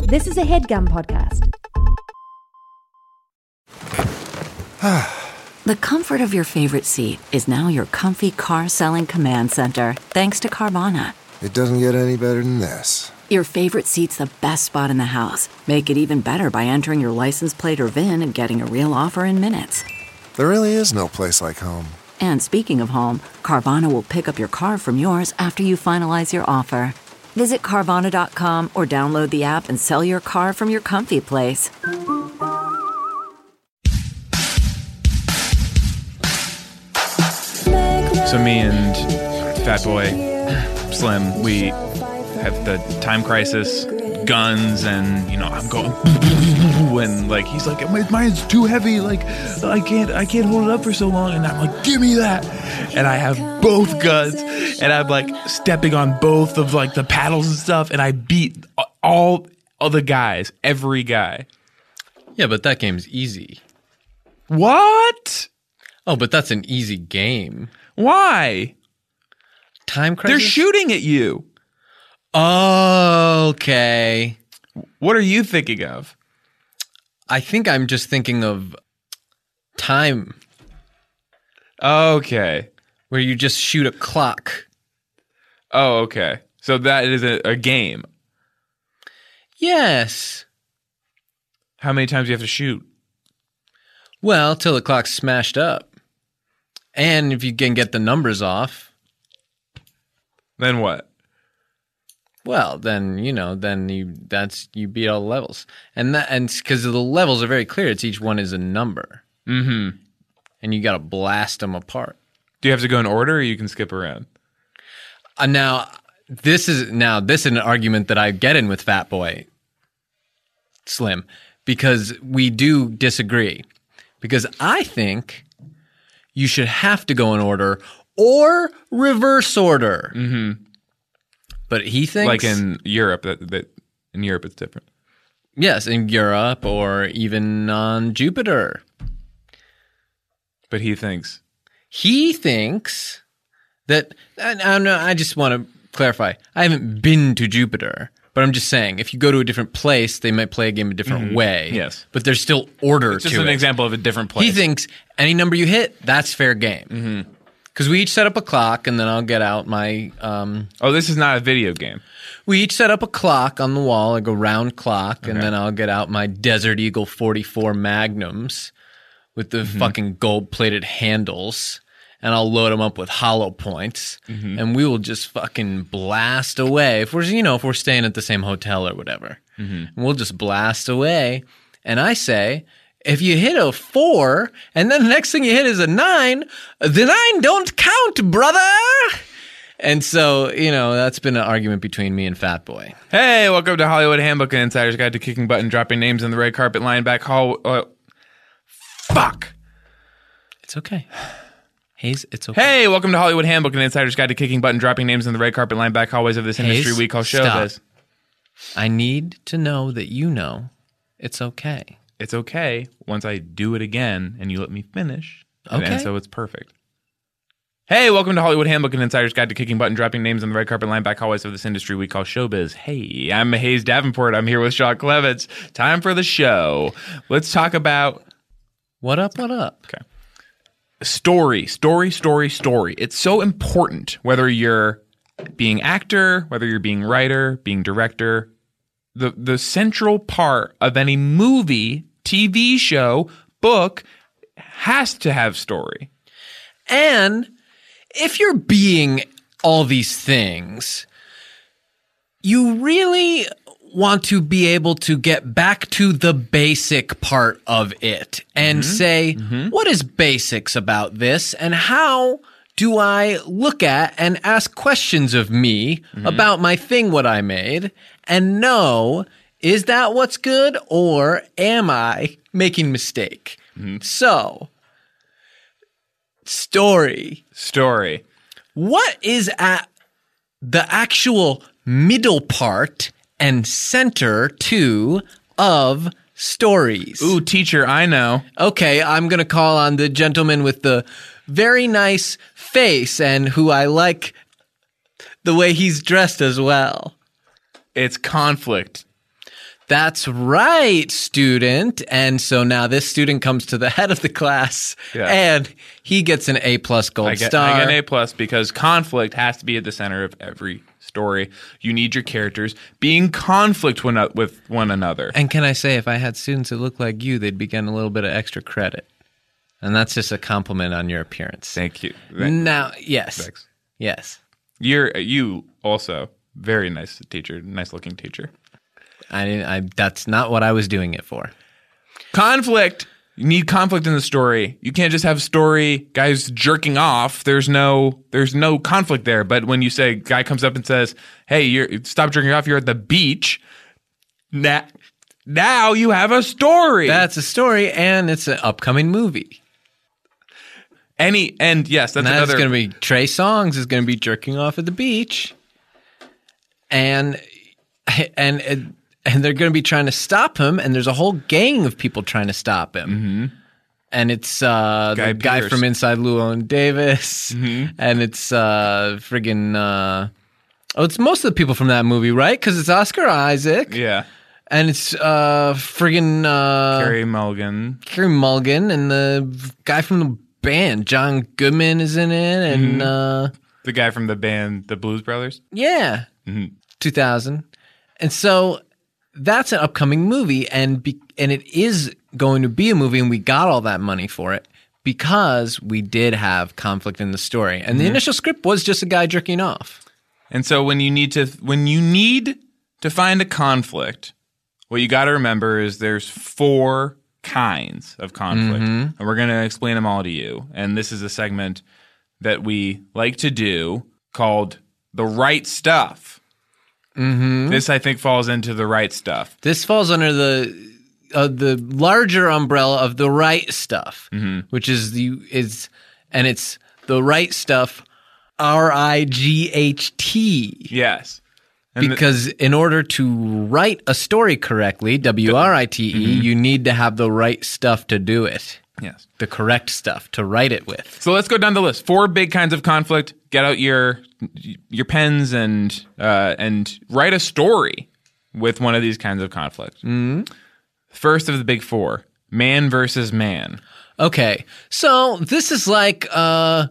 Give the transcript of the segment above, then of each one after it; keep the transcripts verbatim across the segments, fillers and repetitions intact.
This is a HeadGum podcast. The comfort of your favorite seat is now your comfy car selling command center, thanks to Carvana. It doesn't get any better than this. Your favorite seat's the best spot in the house. Make it even better by entering your license plate or V I N and getting a real offer in minutes. There really is no place like home. And speaking of home, Carvana will pick up your car from yours after you finalize your offer. Visit Carvana dot com or download the app and sell your car from your comfy place. So me and Fat Boy Slim, we have the time crisis, guns, and, you know, I'm going when, like, he's like, mine's too heavy, like, I can't I can't hold it up for so long, and I'm like, give me that, and I have both guns, and I'm like stepping on both of, like, the paddles and stuff, and I beat all of the guys, every guy. Yeah, but that game's easy. What? Oh, but that's an easy game. Why? Time crisis? They're shooting at you. Okay. What are you thinking of? I think I'm just thinking of time. Okay. Where you just shoot a clock. Oh, okay. So that is a, a game. Yes. How many times do you have to shoot? Well, till the clock's smashed up. And if you can get the numbers off. Then what? Well, then, you know, then you that's you beat all the levels. And that and because the levels are very clear, it's each one is a number. Mm-hmm. And you got to blast them apart. Do you have to go in order or you can skip around? Uh, now, this is now this is an argument that I get in with Fat Boy Slim because we do disagree. Because I think you should have to go in order or reverse order. Mm-hmm. But he thinks... Like in Europe, that, that in Europe it's different. Yes, in Europe or even on Jupiter. But he thinks... He thinks that... I, I, know, I just want to clarify. I haven't been to Jupiter, but I'm just saying, if you go to a different place, they might play a game a different Mm-hmm. way. Yes. But there's still order It's just to an it. example of a different place. He thinks any number you hit, that's fair game. Because mm-hmm. we each set up a clock, and then I'll get out my... Um, oh, this is not a video game. We each set up a clock on the wall, like a round clock, Okay. and then I'll get out my Desert Eagle forty-four Magnums with the Mm-hmm. fucking gold-plated handles, and I'll load them up with hollow points, Mm-hmm. and we will just fucking blast away. If we're, you know, if we're staying at the same hotel or whatever, Mm-hmm. and we'll just blast away. And I say, if you hit a four, and then the next thing you hit is a nine, the nine don't count, brother. And so, you know, that's been an argument between me and Fat Boy. Hey, welcome to Hollywood Handbook, an insider's guide to kicking butt and dropping names in the red carpet line back hall. Uh, fuck. It's okay. Hayes, it's okay. Hey, welcome to Hollywood Handbook, an insider's guide to kicking butt and dropping names in the red carpet line back hallways of this Hayes, industry we call stop. showbiz. I need to know that you know it's okay. It's okay once I do it again and you let me finish. And, Okay. and so it's perfect. Hey, welcome to Hollywood Handbook, an insider's guide to kicking butt and dropping names in the red carpet line back hallways of this industry we call showbiz. Hey, I'm Hayes Davenport. I'm here with Sean Clements. Time for the show. Let's talk about What up, what up? okay. story, story, story, story. It's so important whether you're being actor, whether you're being writer, being director. The the central part of any movie, T V show, book has to have story. And if you're being all these things, you really want to be able to get back to the basic part of it and Mm-hmm. say, what is basics about this and how do I look at and ask questions of me Mm-hmm. about my thing, what I made, and know, is that what's good or am I making mistake? Mm-hmm. So, story. Story. What is at the actual middle part and center too of stories? Ooh, teacher, I know. Okay, I'm going to call on the gentleman with the very nice face and who I like the way he's dressed as well. It's conflict. That's right, student. And so now this student comes to the head of the class, Yeah. and he gets an A plus gold I get, star. I get an A plus because conflict has to be at the center of every story. You need your characters being conflict one, with one another. And can I say, if I had students that looked like you, they'd be getting a little bit of extra credit. And that's just a compliment on your appearance. Thank you. Now, yes. Thanks. Yes. You're you also very nice teacher, nice looking teacher. I didn't I that's not what I was doing it for. Conflict. You need conflict in the story. You can't just have story guys jerking off. There's no there's no conflict there. But when you say guy comes up and says, "Hey, you're stop jerking off. You're at the beach." Now, now you have a story. That's a story, and it's an upcoming movie. Any and yes, that's And that's another. going to be Trey Songz is going to be jerking off at the beach, and and and they're going to be trying to stop him. And there's a whole gang of people trying to stop him. Mm-hmm. And it's uh, Guy the guy Pearce. from Inside Llewyn Davis, Mm-hmm. and it's uh, friggin' uh, oh, it's most of the people from that movie, right? Because it's Oscar Isaac, yeah, and it's uh, friggin' uh, Carey Mulligan. Carey Mulligan, and the guy from the band, John Goodman, is in it, and uh, The guy from the band, the Blues Brothers. yeah, two thousand. And so that's an upcoming movie, and be, and it is going to be a movie, and we got all that money for it because we did have conflict in the story. And the initial script was just a guy jerking off. And so when you need to when you need to find a conflict, what you got to remember is there's four kinds of conflict, and we're going to explain them all to you. And this is a segment that we like to do called The Right Stuff. Mm-hmm. This, I think, falls into the right stuff. This falls under the uh, the larger umbrella of the right stuff, which is the is and it's the right stuff, R I G H T. Yes. And the- Because in order to write a story correctly, W R I T E, you need to have the right stuff to do it. yes. The correct stuff to write it with. So let's go down the list. Four big kinds of conflict. Get out your your pens and uh, and write a story with one of these kinds of conflicts. Mm-hmm. First of the big four: man versus man. Okay, so this is like uh,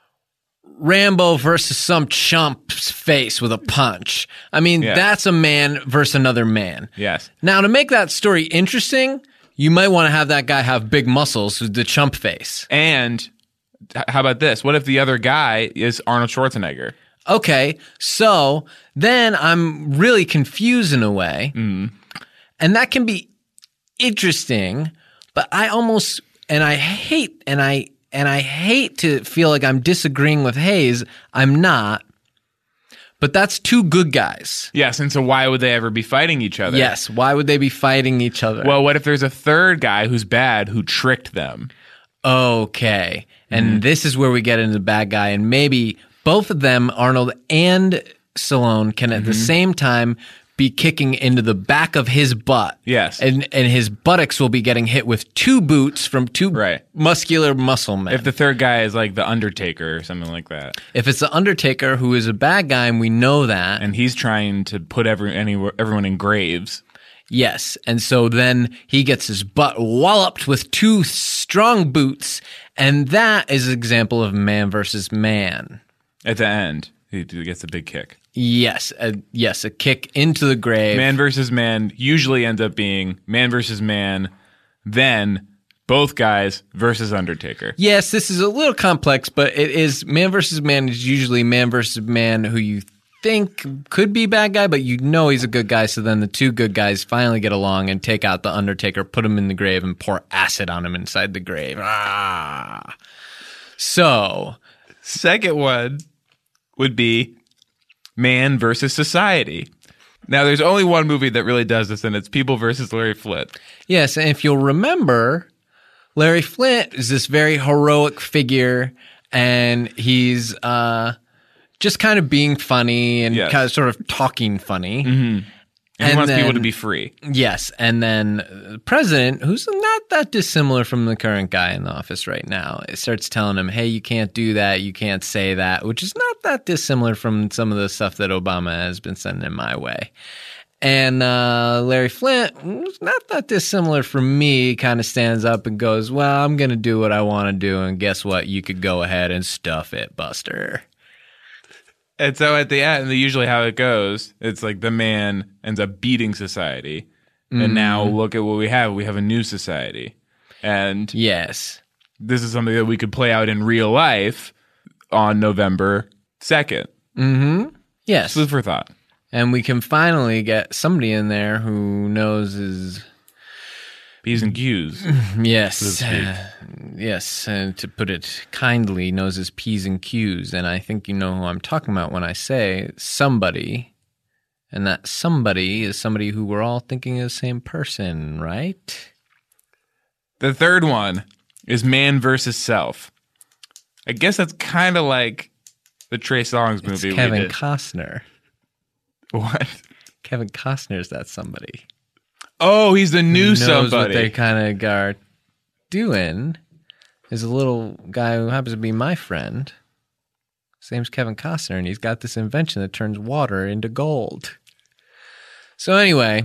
Rambo versus some chump's face with a punch. I mean, Yeah. that's a man versus another man. Yes. Now, to make that story interesting, you might want to have that guy have big muscles, the chump face. And h- how about this? What if the other guy is Arnold Schwarzenegger? Okay, so then I'm really confused in a way. Mm. And that can be interesting, but I almost and I hate and I and I hate to feel like I'm disagreeing with Hayes. I'm not. But that's two good guys. Yes, and so why would they ever be fighting each other? Yes, why would they be fighting each other? Well, what if there's a third guy who's bad who tricked them? Okay. And Mm-hmm. this is where we get into the bad guy, and maybe both of them, Arnold and Stallone, can at the Mm-hmm. same time be kicking into the back of his butt. Yes. And and his buttocks will be getting hit with two boots from two Right. muscular muscle men. If the third guy is like the Undertaker or something like that, If it's the Undertaker, who is a bad guy, and we know that, and he's trying to put every any, everyone in graves. yes. And so then he gets his butt walloped with two strong boots, and that is an example of man versus man. At the end, he gets a big kick. Yes, a, yes, a kick into the grave. Man versus man usually ends up being man versus man, then both guys versus Undertaker. Yes, this is a little complex, but it is man versus man is usually man versus man who you think could be bad guy, but you know he's a good guy. So then the two good guys finally get along and take out the Undertaker, put him in the grave, and pour acid on him inside the grave. Ah. So Second one would be man versus society. Now, there's only one movie that really does this, and it's People versus Larry Flint. yes, and if you'll remember, Larry Flint is this very heroic figure, and he's uh, just kind of being funny and Yes. kind of sort of talking funny. And he And wants people then- to be free. Yes, and then the president, who's not that dissimilar from the current guy in the office right now, it starts telling him, hey, you can't do that, you can't say that, which is not that dissimilar from some of the stuff that Obama has been sending my way. And uh, Larry Flint, not that dissimilar from me, kind of stands up and goes, well, I'm going to do what I want to do, and guess what? You could go ahead and stuff it, Buster. And so at the end, usually how it goes, it's like the man ends up beating society. And mm. now look at what we have. We have a new society. And yes, this is something that we could play out in real life on November second. Mm-hmm. Yes. Food for thought. And we can finally get somebody in there who knows his P's and Q's. Yes. Uh, yes. And to put it kindly, knows his P's and Q's. And I think you know who I'm talking about when I say somebody. And that somebody is somebody who we're all thinking of the same person, right? The third one is Man versus Self. I guess that's kind of like the Trey Songz movie. It's Kevin we did. Costner. What? Kevin Costner's that somebody. Oh, he's the new knows somebody. What they kind of are doing is a little guy who happens to be my friend. His name's Kevin Costner, and he's got this invention that turns water into gold. So anyway,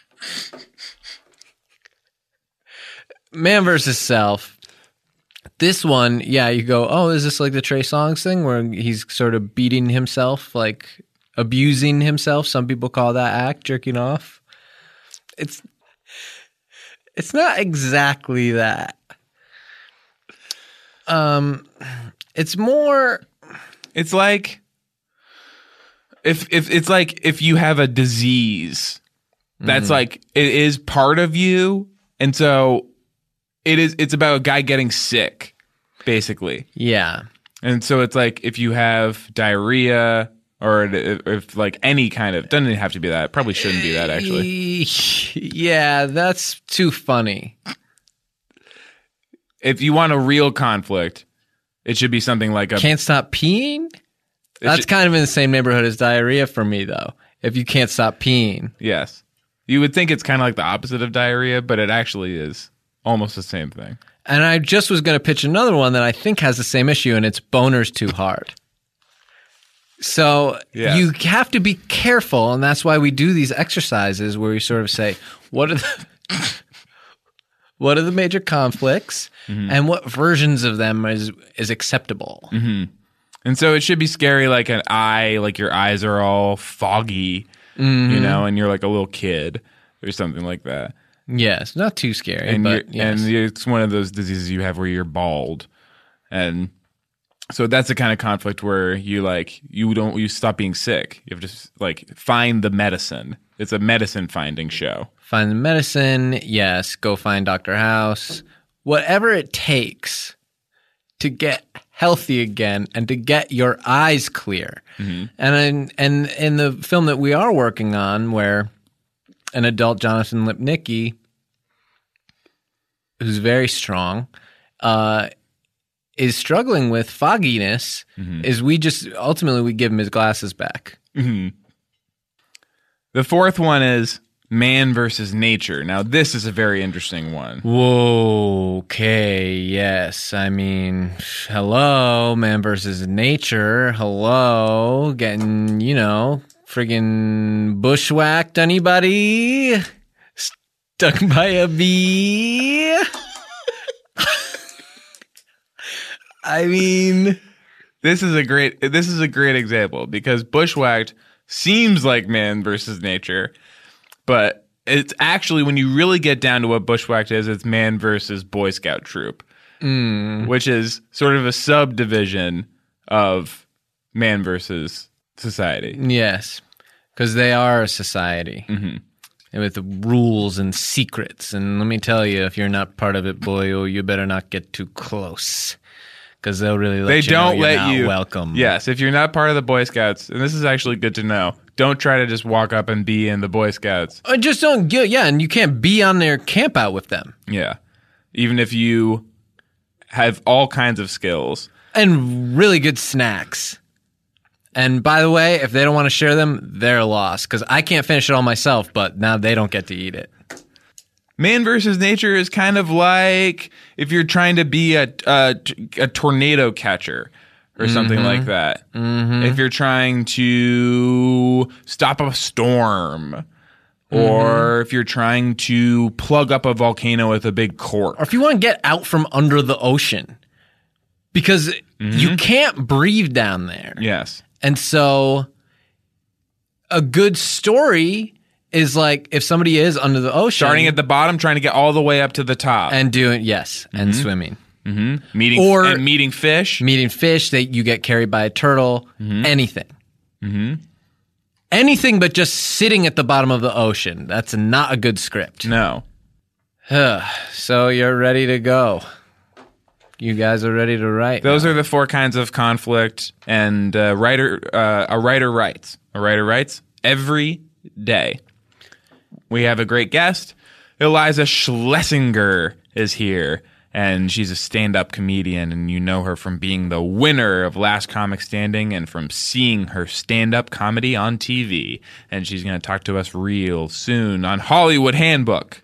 Man versus Self. This one, yeah, you go, oh, is this like the Trey Songz thing where he's sort of beating himself, like abusing himself? Some people call that act, jerking off. It's it's not exactly that. Um, it's more. It's like if if it's like if you have a disease that's mm. like it is part of you, and so it is. It's about a guy getting sick, basically. Yeah, and so it's like if you have diarrhea. Or if, if like any kind of, doesn't have to be that. It probably shouldn't be that, actually. Yeah, that's too funny. If you want a real conflict, it should be something like a... Can't stop peeing? That's should, kind of in the same neighborhood as diarrhea for me, though. If you can't stop peeing. Yes. You would think it's kind of like the opposite of diarrhea, but it actually is almost the same thing. And I just was going to pitch another one that I think has the same issue, and it's boners too hard. So yes. You have to be careful, and that's why we do these exercises where we sort of say, what are the what are the major conflicts, mm-hmm. and what versions of them is is acceptable. Mm-hmm. And so it should be scary, like an eye, like your eyes are all foggy, mm-hmm. you know, and you're like a little kid or something like that. Yes, not too scary, and but yes. And it's one of those diseases you have where you're bald, and so that's the kind of conflict where you like you don't you stop being sick. You have to like find the medicine. It's a medicine finding show. Find the medicine, yes. Go find Doctor House. Whatever it takes to get healthy again and to get your eyes clear. Mm-hmm. And in, and in the film that we are working on, where an adult Jonathan Lipnicki, who's very strong, uh, is struggling with fogginess, mm-hmm. is we just ultimately we give him his glasses back. Mm-hmm. The fourth one is Man versus Nature. Now, this is a very interesting one. Whoa, okay, yes. I mean, hello, Man versus Nature. Hello, getting, you know, friggin' bushwhacked, anybody? Stuck by a bee? I mean, this is a great this is a great example because bushwhacked seems like Man versus Nature, but it's actually, when you really get down to what bushwhacked is, it's Man versus Boy Scout troop, mm. which is sort of a subdivision of Man versus society. Yes, because they are a society. Mm-hmm. With the rules and secrets. And let me tell you, if you're not part of it, boy, oh, you better not get too close. Because they'll really let they you don't know you're let not you welcome. Yes, if you're not part of the Boy Scouts, and this is actually good to know, don't try to just walk up and be in the Boy Scouts. Or just don't get, yeah, and you can't be on their camp out with them. Yeah. Even if you have all kinds of skills. And really good snacks. And by the way, if they don't want to share them, they're lost. Because I can't finish it all myself, but now they don't get to eat it. Man versus Nature is kind of like if you're trying to be a a, a tornado catcher or mm-hmm. something like that. Mm-hmm. If you're trying to stop a storm, or Mm-hmm. if you're trying to plug up a volcano with a big cork. Or if you want to get out from under the ocean, because Mm-hmm. you can't breathe down there. Yes. And so a good story is like if somebody is under the ocean. Starting at the bottom, trying to get all the way up to the top. and doing, yes, and swimming. Mm-hmm. Meeting or- and meeting fish. Meeting fish, that you get carried by a turtle, anything. Mm-hmm. Anything but just sitting at the bottom of the ocean. That's not a good script. No. So you're ready to go. You guys are ready to write. Those are the four kinds of conflict, and uh, writer, uh, a writer writes. A writer writes every day. We have a great guest. Eliza Schlesinger is here, and she's a stand-up comedian, and you know her from being the winner of Last Comic Standing and from seeing her stand-up comedy on T V. And she's going to talk to us real soon on Hollywood Handbook.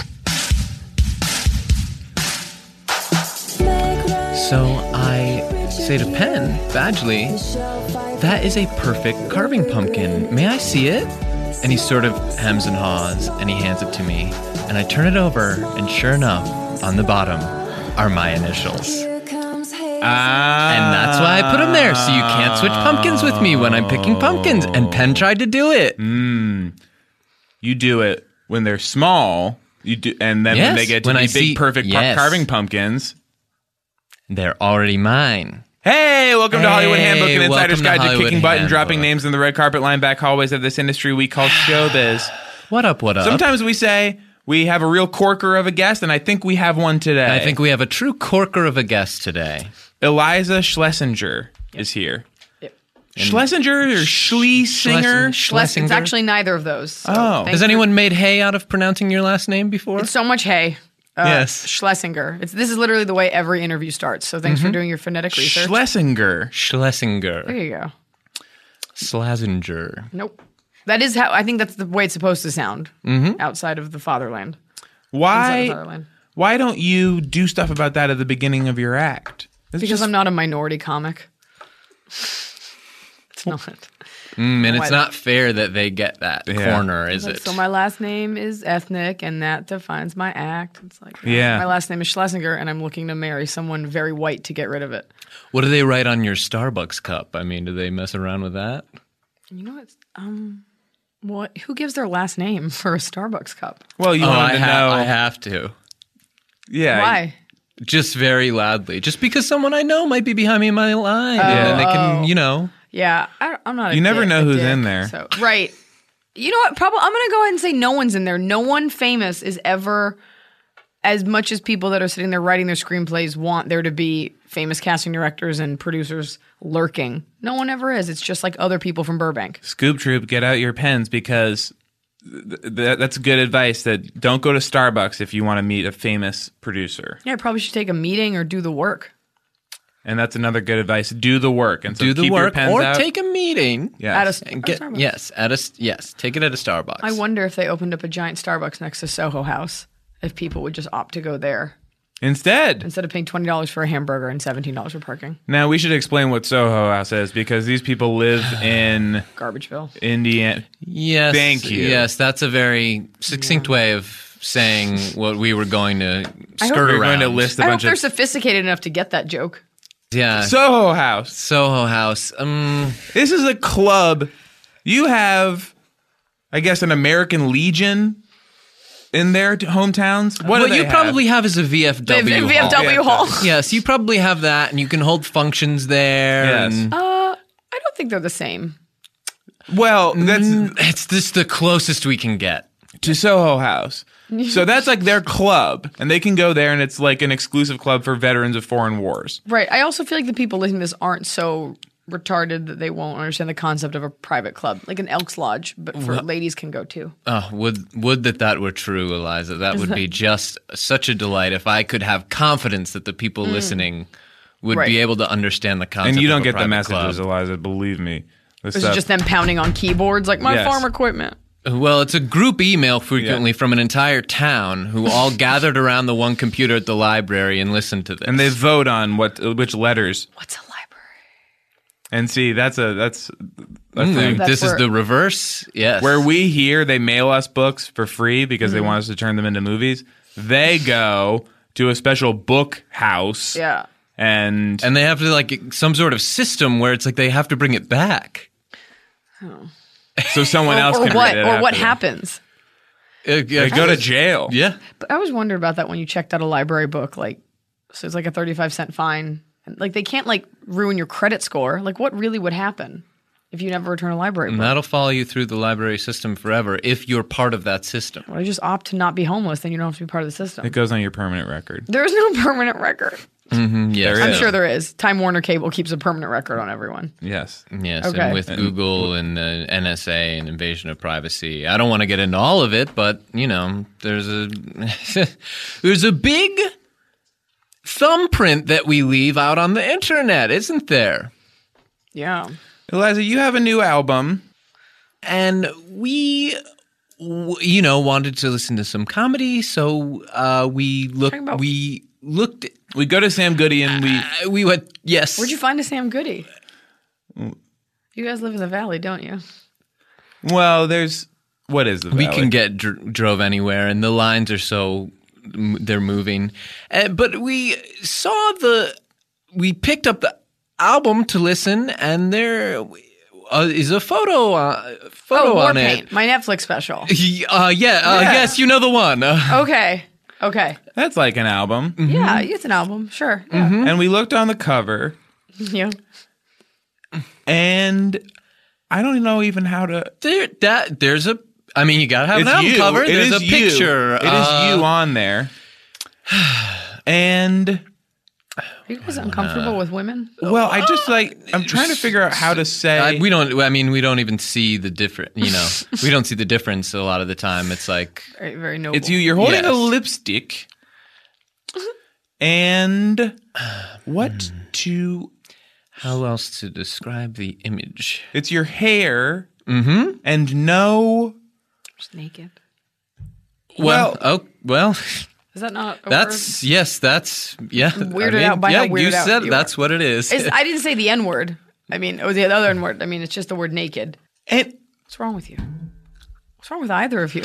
So I say to Penn, Badgley, that is a perfect carving pumpkin. May I see it? And he sort of hems and haws, and he hands it to me. And I turn it over, and sure enough, on the bottom are my initials. Ah. And that's why I put them there, so you can't switch pumpkins with me when I'm picking pumpkins. And Penn tried to do it. Mm. You do it when they're small, you do, and then Yes, when they get to when be I big, see- perfect pu- yes. carving pumpkins. They're already mine. Hey, welcome to Hollywood Hey, Handbook, an insider's welcome to guide to Hollywood kicking butt and Handbook. dropping names in the red carpet line back hallways of this industry we call showbiz. What up, what up? Sometimes we say we have a real corker of a guest, and I think we have one today. I think we have a true corker of a guest today. Eliza Schlesinger is here. Schlesinger or Schlesinger? Schlesinger? It's actually neither of those. So Oh. thanks Has for- anyone made hay out of pronouncing your last name before? It's so much hay. Uh, Yes. Schlesinger. It's, this is literally the way every interview starts. So thanks for doing your phonetic research. Schlesinger. Schlesinger. there you go. Schlesinger. Nope. That is how I think that's the way it's supposed to sound Mm-hmm. outside of the fatherland. Inside of Why? fatherland. Why don't you do stuff about that at the beginning of your act? It's Because just- I'm not a minority comic. It's not. Mm, and Why it's not? not fair that they get that Yeah. corner, is it? So my last name is ethnic, and that defines my act. It's like, Yeah. my last name is Schlesinger, and I'm looking to marry someone very white to get rid of it. What do they write on your Starbucks cup? I mean, do they mess around with that? You know what? Um, what? Who gives their last name for a Starbucks cup? well, you oh, wanted I, to ha- know. I have to. Yeah. Why? Just very loudly. Just because someone I know might be behind me in my line. And then they can, you know. Yeah, I, I'm not. A You never dick- know a who's dick, in there. So right. You know what? Probably I'm gonna go ahead and say no one's in there. No one famous is ever, as much as people that are sitting there writing their screenplays want there to be famous casting directors and producers lurking. No one ever is. It's just like other people from Burbank. Scoop Troop, get out your pens because th- th- that's good advice. That don't go to Starbucks if you want to meet a famous producer. Yeah, I probably should take a meeting or do the work. And that's another good advice. Do the work and so Do the keep your work pens or out. take a meeting. Yes. At a, And at a get, Starbucks. yes, at a yes, take it at a Starbucks. I wonder if they opened up a giant Starbucks next to Soho House, if people would just opt to go there Instead. instead of paying twenty dollars for a hamburger and seventeen dollars for parking. Now we should explain what Soho House is because these people live in Garbageville. Indiana. Yes. Thank you. Yes, that's a very succinct way of saying what we were going to skirt We're around. going to list a I hope bunch they're of sophisticated enough to get that joke. Yeah. Soho House. Soho House. Um, This is a club. You have, I guess, an American Legion in their t- hometowns. What do what they you have? probably have is a V F W. V- hall. VFW hall. Hall. Yes, you probably have that, and you can hold functions there. Yes. and- Uh, I don't think they're the same. Well, that's it's just the closest we can get. to Soho House. So that's like their club, and they can go there, and it's like an exclusive club for veterans of foreign wars. Right. I also feel like the people listening to this aren't so retarded that they won't understand the concept of a private club, like an Elks Lodge, but for ladies can go too. Oh, would would that that were true, Eliza? That would be just such a delight if I could have confidence that the people listening would Right. be able to understand the concept. And you don't of a get the private messages, club. Eliza. Believe me. This This stuff- is just them pounding on keyboards like my Yes. farm equipment. Well, it's a group email frequently Yeah. from an entire town who all gathered around the one computer at the library and listened to this. and they vote on what which letters. What's a library? And see, that's a that's a Mm, thing. That's this is where- the reverse. Yes. Where we here, they mail us books for free because they want us to turn them into movies. They go to a special book house. Yeah. And, and they have to like some sort of system where it's like they have to bring it back. so someone Or, else or can what? read it Or what after them. happens? Uh, They go to jail. Yeah. But I always wondered about that when you checked out a library book. Like, so it's like a thirty-five cent fine. And like, they can't like ruin your credit score. Like, what really would happen if you never return a library And book? that'll follow you through the library system forever if you're part of that system. Well, you just opt to not be homeless, then you don't have to be part of the system. It goes on your permanent record. There is no permanent record. Mm, yes. There I'm is. sure there is. Time Warner Cable keeps a permanent record on everyone. Yes. Yes, Okay. and with Google and uh, N S A and invasion of privacy. I don't want to get into all of it, but you know, there's a there's a big thumbprint that we leave out on the internet, isn't there? Yeah. Eliza, you have a new album. And we, w- you know, wanted to listen to some comedy, so uh, we looked. Talking about- We looked. We go to Sam Goody and we Uh, we went. Yes. Where'd you find a Sam Goody? You guys live in the valley, don't you? well, there's what is the We valley? can get dr- drove anywhere, and the lines are so m- they're moving. Uh, but we saw the. We picked up the album to listen, and there uh, is a photo. Uh, photo Oh, War on Paint, it. my Netflix special. Uh, yeah. Uh, Yeah. Yes, you know the one. Uh, Okay. Okay. That's like an album. Yeah, it's an album. Sure. Yeah. And we looked on the cover Yeah. and I don't know even how to there, that there's a. I mean, you gotta have It's an album you. cover. It There's is a you. picture. It is uh, you on there. And Are you guys uncomfortable with women? well, I just like I'm trying to figure out how to say Uh, we don't. I mean, we don't even see the different. You know, we don't see the difference a lot of the time. It's like Very, very noble. it's you. You're holding a Yes. lipstick, and what to? how else to describe the image? It's your hair, and no. Just naked. Well, Well- oh well. Is that not a That's yes. That's yeah. Weirded I mean, out by yeah, how weirded you out said you that's what it is. word? It's, I didn't say the N word. I mean, or the other N word. I mean, it's just the word naked. And What's wrong with you? What's wrong with either of you?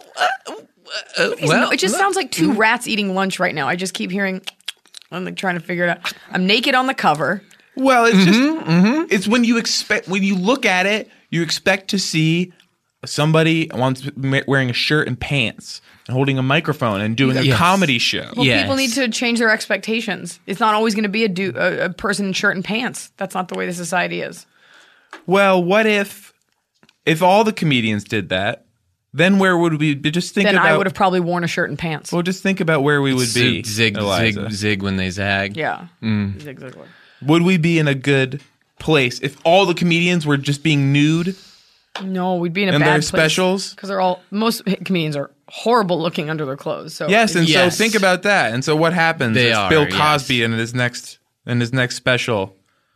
Uh, well, it just sounds like two rats eating lunch right now. I just keep hearing. I'm like trying to figure it out. I'm naked on the cover. well, it's just it's when you expect when you look at it, you expect to see somebody wants wearing a shirt and pants and holding a microphone and doing a Yes. comedy show. Well, Yes. people need to change their expectations. It's not always going to be a, du- a, a person in shirt and pants. That's not the way the society is. Well, what if if all the comedians did that? Then where would we be? Just think Then about. I would have probably worn a shirt and pants. Well, just think about where we would be. zig, zig, Eliza. zig, zig when they zag. Yeah. Mm. Zig Ziglar. Would we be in a good place if all the comedians were just being nude No, we'd be in a in bad their place. specials? Because they're all most comedians are horrible looking under their clothes. So Yes, and Yes. so think about that. And so what happens? They is are, Bill yes. Cosby in his next in his next special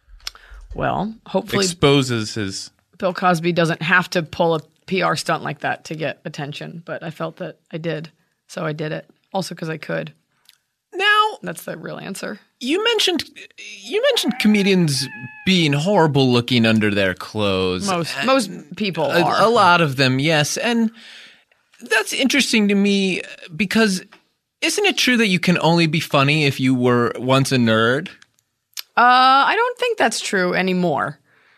well, hopefully exposes his. Bill Cosby doesn't have to pull a P R stunt like that to get attention. But I felt that I did, so I did it. Also because I could. Now That's the real answer. you mentioned you mentioned comedians being horrible looking under their clothes. Most most people A, are. a lot of them, yes, and that's interesting to me because isn't it true that you can only be funny if you were once a nerd? Uh, I don't think that's true anymore.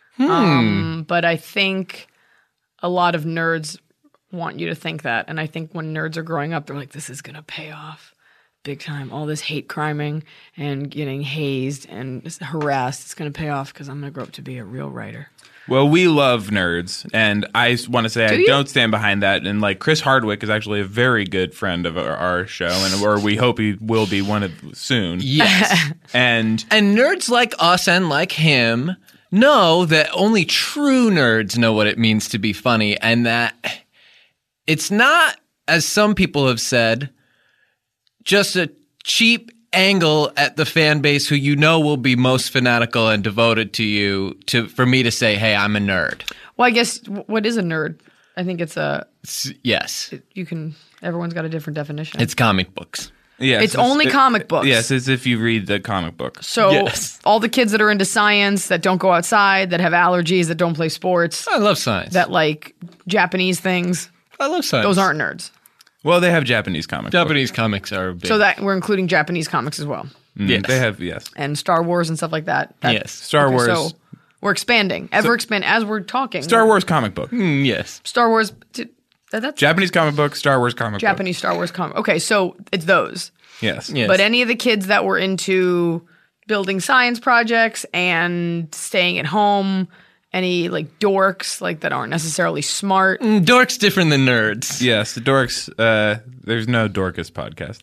Um, but I think a lot of nerds want you to think that. And I think when nerds are growing up, they're like, this is going to pay off big time. All this hate criming and getting hazed and harassed, it's going to pay off because I'm going to grow up to be a real writer. Well, we love nerds, and I want to say I you? don't stand behind that. And like Chris Hardwick is actually a very good friend of our, our show, and or we hope he will be one of soon. Yes. And And nerds like us and like him know that only true nerds know what it means to be funny, and that it's not, as some people have said, just a cheap angle at the fan base who you know will be most fanatical and devoted to you to for me to say, hey, I'm a nerd. Well, I guess w- what is a nerd? I think it's a, S- yes. you can, everyone's got a different definition. It's comic books. Yes, it's only it- comic books. Yes, as if you read the comic book. So Yes. all the kids that are into science, that don't go outside, that have allergies, that don't play sports, I love science. that like Japanese things, I love science. those aren't nerds. Well, they have Japanese comic Japanese comics are big. So that we're including Japanese comics as well, books. Mm, Yes. They have, yes. and Star Wars and stuff like that. That- Yes. Star okay, Wars. So we're expanding, ever expand as we're talking. Star Wars comic book. Mm, yes. Star Wars. That, that's Japanese comic book, Star Wars comic book. Japanese Star Wars comic. Okay, so it's those. Yes. Yes. But any of the kids that were into building science projects and staying at home, any like dorks like that aren't necessarily smart. Mm, Dork's different than nerds. Yes, the dorks, uh, there's no Dorcas podcast.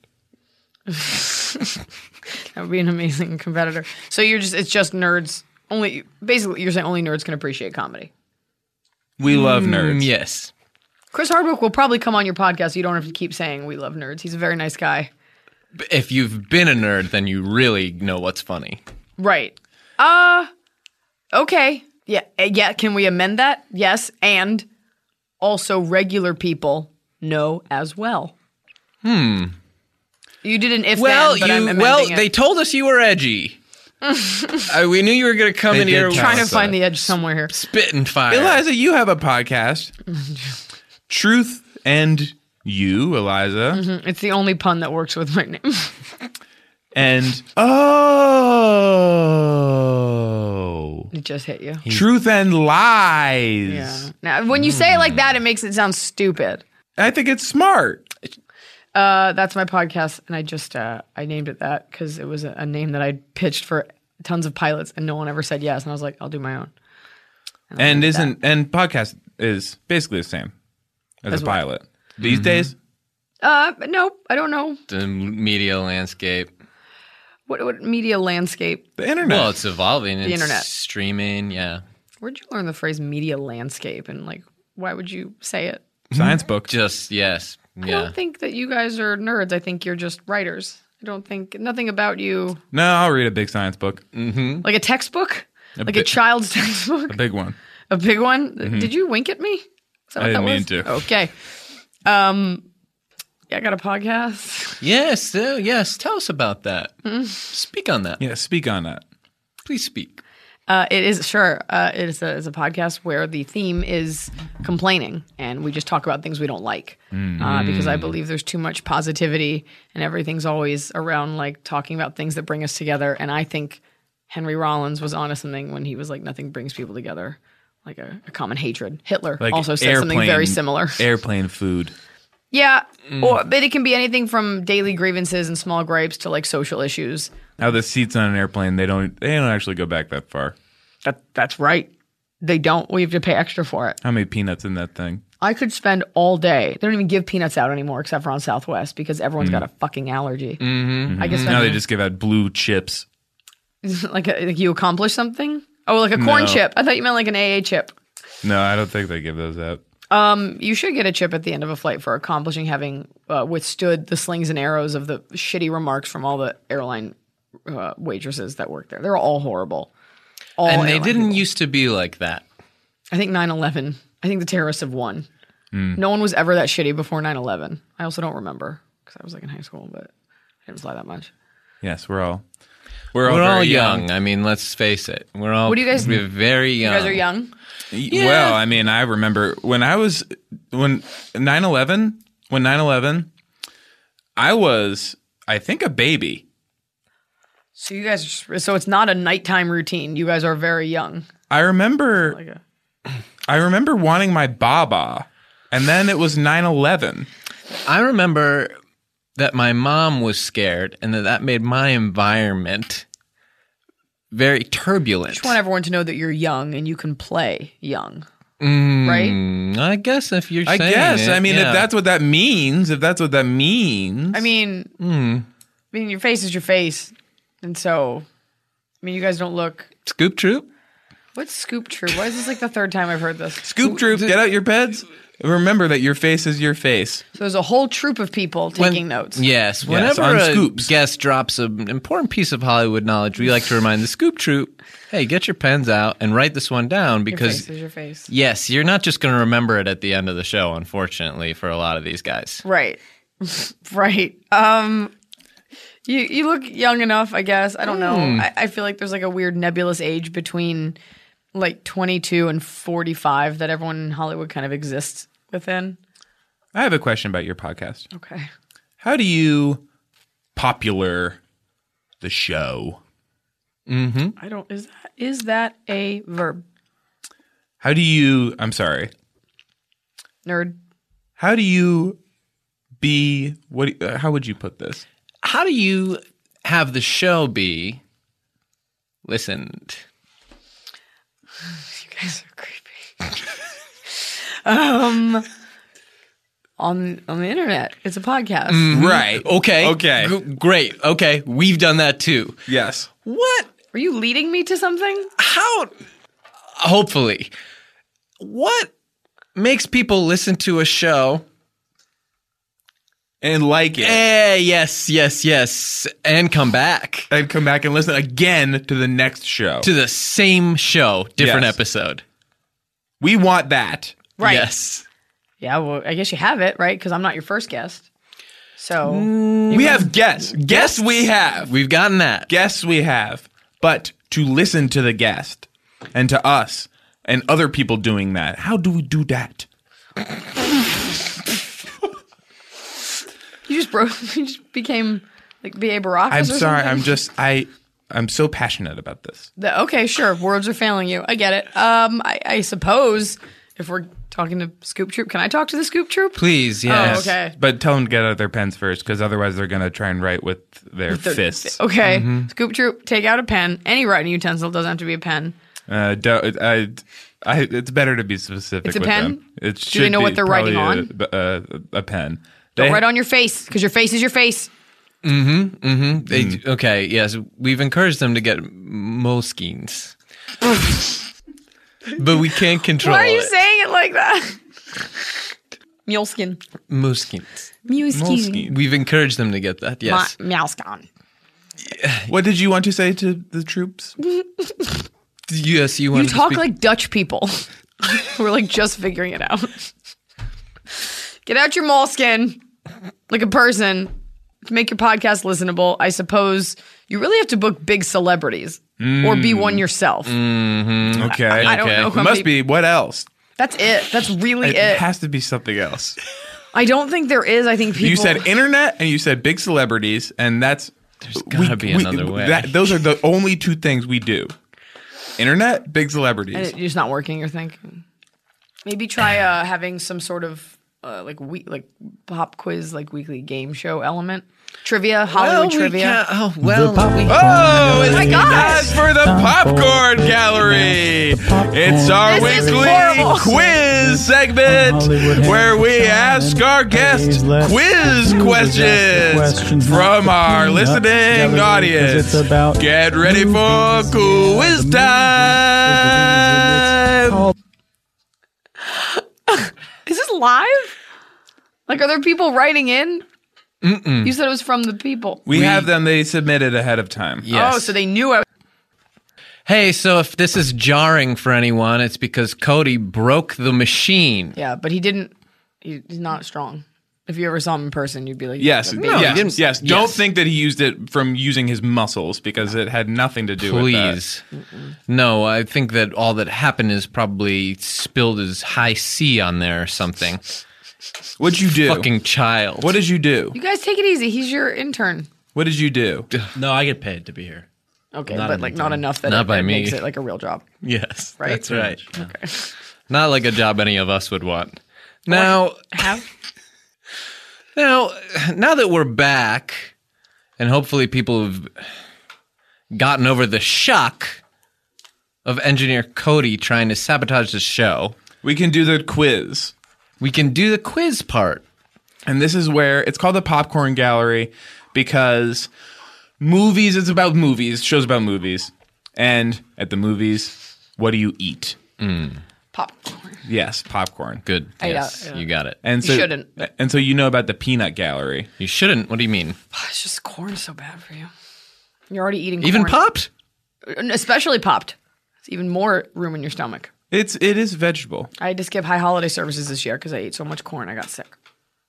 That would be an amazing competitor. So you're just it's just nerds. Only basically you're saying only nerds can appreciate comedy. We love nerds. Mm, yes. Chris Hardwick will probably come on your podcast. You don't have to keep saying we love nerds. He's a very nice guy. If you've been a nerd, then you really know what's funny. Right. Uh okay. Yeah. uh, Yeah, can we amend that? Yes, and also regular people know as well. Hmm. You did an if Well, then, but I'm you amending well, it. they told us you were edgy. uh, we knew you were going to come They in did here tell trying to us find that. the edge somewhere here. spit and fire. Eliza, you have a podcast. Truth and You, Eliza. It's the only pun that works with my name. And oh, It just hit you. Truth and Lies. Yeah. Now, when you say it like that, it makes it sound stupid. I think it's smart. Uh, that's my podcast, and I just uh, I named it that because it was a, a name that I pitched for tons of pilots, and no one ever said yes. And I was like, I'll do my own. And, I And named it isn't and podcast is basically the same as, As a what? pilot these days. that. Uh, but nope, I don't know the media landscape. what what media landscape. The internet. Well, it's evolving. It's internet. streaming. Yeah. Where'd you learn the phrase media landscape, and like, why would you say it? Science book. Just yes. I Yeah. don't think that you guys are nerds. I think you're just writers. I don't think nothing about you. No, I'll read a big science book. Like a textbook, A like a bit- child's textbook. A big one. A big one? Did you wink at me? Is that I what didn't that mean was? to. Okay. Um, yeah, I got a podcast. Yes. Uh, yes. Tell us about that. Speak on that. Yeah, speak on that. Please speak. Uh, it is sure. Uh, it is a, it's a podcast where the theme is complaining, and we just talk about things we don't like. Uh, because I believe there's too much positivity, and everything's always around like talking about things that bring us together. And I think Henry Rollins was onto something when he was like, "Nothing brings people together like a, a common hatred." Hitler Like also said something very airplane- similar. Airplane food. Yeah, or but it can be anything from daily grievances and small gripes to like social issues. How the seats on an airplane, they don't they don't actually go back that far. That that's right. They don't. We have to pay extra for it. How many peanuts in that thing? I could spend all day. They don't even give peanuts out anymore, except for on Southwest, because everyone's got a fucking allergy. Mm-hmm. I guess Now they just give out blue chips. like, a, like you accomplish something. Oh, like a corn No. chip. I thought you meant like an A A chip. No, I don't think they give those out. Um, you should get a chip at the end of a flight for accomplishing having uh, withstood the slings and arrows of the shitty remarks from all the airline uh, waitresses that work there. They're all horrible. All And they airline didn't people. used to be like that. I think nine eleven. I think the terrorists have won. Hmm. No one was ever that shitty before nine eleven. I also don't remember because I was like in high school, but I didn't fly that much. Yes, we're all we're all, We're all very young. I mean, let's face it. We're all. What do you guys- We're very You young. guys are young. Y- Well, I mean, I remember when I was when nine eleven, when nine eleven, I was I think a baby. So you guys, are, so it's not a nighttime routine. You guys are very young. I remember Like a, I remember wanting my baba, and then it was nine eleven. I remember that my mom was scared, and that that made my environment very turbulent. I just want everyone to know that you're young and you can play young, Mm, right? I guess if you're I saying guess. it, I mean, yeah. if that's what that means, if that's what that means. I mean, Hmm. I mean, your face is your face, and so, I mean, you guys don't look. Scoop Troop. What's Scoop Troop? Why is this like the third time I've heard this? Scoop Troop, get out your peds. Remember that your face is your face. So there's a whole troop of people taking notes. Yes, whenever on a Scoops. guest drops an important piece of Hollywood knowledge, we like to remind the Scoop Troop, hey, get your pens out and write this one down Your because, face is your face. yes, you're not just going to remember it at the end of the show, unfortunately, for a lot of these guys. Right. Right. Um, You you look young enough, I guess. I don't know. Hmm. I, I feel like there's like a weird nebulous age between like twenty-two and forty-five that everyone in Hollywood kind of exists within. I have a question about your podcast. Okay. How do you popular the show? I don't. Is that is that a verb? How do you? I'm sorry. Nerd. How do you be? What? Uh, how would you put this? How do you have the show be listened? You guys are creepy. um, on on the internet, it's a podcast. Right. Okay. Okay. G- great. Okay. We've done that too. Yes. What? Are you leading me to something? How? Hopefully. What makes people listen to a show? And like it. Eh, yes, yes, yes. And come back And come back and listen again to the next show. to the same show, different Yes. episode. We want that. Right. Yes. Yeah. Well, I guess you have it right because I'm not your first guest. So We have guests. Guests we have. We've gotten that. Guests we have. But to listen to the guest and to us and other people doing that, how do we do that? you just broke. You just became like B A Baracus. I'm or sorry. something? I'm just I I'm so passionate about this. The- okay, sure. Words are failing you. I get it. Um, I, I suppose if we're talking to Scoop Troop, can I talk to the Scoop Troop? Please, yes. Oh, okay. But tell them to get out their pens first, because otherwise they're going to try and write with their The- fists. Okay. Mm-hmm. Scoop Troop, take out a pen. Any writing utensil doesn't have to be a pen. Uh, do, I, I, it's better to be specific. It's a with pen? them. It Do they know should what be they're writing probably A, a, a pen. Don't They- write on your face because your face is your face. They, Mm. Okay, yes. We've encouraged them to get Moleskines. But we can't control Why are you it. saying it like that? Muleskin. Moleskines. Muleskin. We've encouraged them to get that, yes. Meowskin. What did you want to say to the troops? Yes, you You want to talk speak- like Dutch people. We're like just figuring it out. Get out your moleskin like a person to make your podcast listenable. I suppose you really have to book big celebrities or be one yourself. Okay. I don't Okay. know. It How must many- be. What else? That's it. That's really It, it. has to be something else. I don't think there is. I think people. You said internet and you said big celebrities, and that's there's gotta be another way. That, those are the only two things we do: internet, big celebrities. And it- you're just not working. You're thinking. Maybe try uh, having some sort of uh, like we like pop quiz, like weekly game show element, trivia, Hollywood Well, we trivia. can't- Oh, well, we, Oh, it's my gosh. time for the Popcorn Gallery. It's our This is weekly horrible. quiz segment where we ask our guests quiz questions from our listening audience. Get ready for quiz time. Is this live? Like, are there people writing in? Mm-mm. You said it was from the people. We have them. They submitted ahead of time. yes. Oh, so they knew I was. Hey, so if this is jarring for anyone, it's because Cody broke the machine. Yeah, but he didn't. He, he's not strong. If you ever saw him in person, you'd be like, Yes, "Baby." No, he yes, didn't- yes. Don't yes. think that he used it from using his muscles because it had nothing to do with that. Please. No, I think that all that happened is probably spilled his high C on there or something. What'd you do? Fucking child. What did you do? You guys take it easy. He's your intern. What did you do? No, I get paid to be here. Okay, Not but an like intern. not enough that Not it, by it me. makes it like a real job. Yes, Right? that's right. Okay. Not like a job any of us would want. Now, Have now, now that we're back, and hopefully people have gotten over the shock of engineer Cody trying to sabotage the show, We can do the quiz. we can do the quiz part. And this is where it's called the Popcorn Gallery because movies, it's about movies, shows about movies. And at the movies, what do you eat? popcorn. Yes, popcorn. Good. I- Yes, yeah. you got it. And You so, shouldn't. And so you know about the Peanut Gallery. You shouldn't. What do you mean? It's just corn so bad for you. You're already eating Even corn. popped? Especially popped. It's even more room in your stomach. It's it is vegetable. I had to skip high holiday services this year because I ate so much corn. I got sick.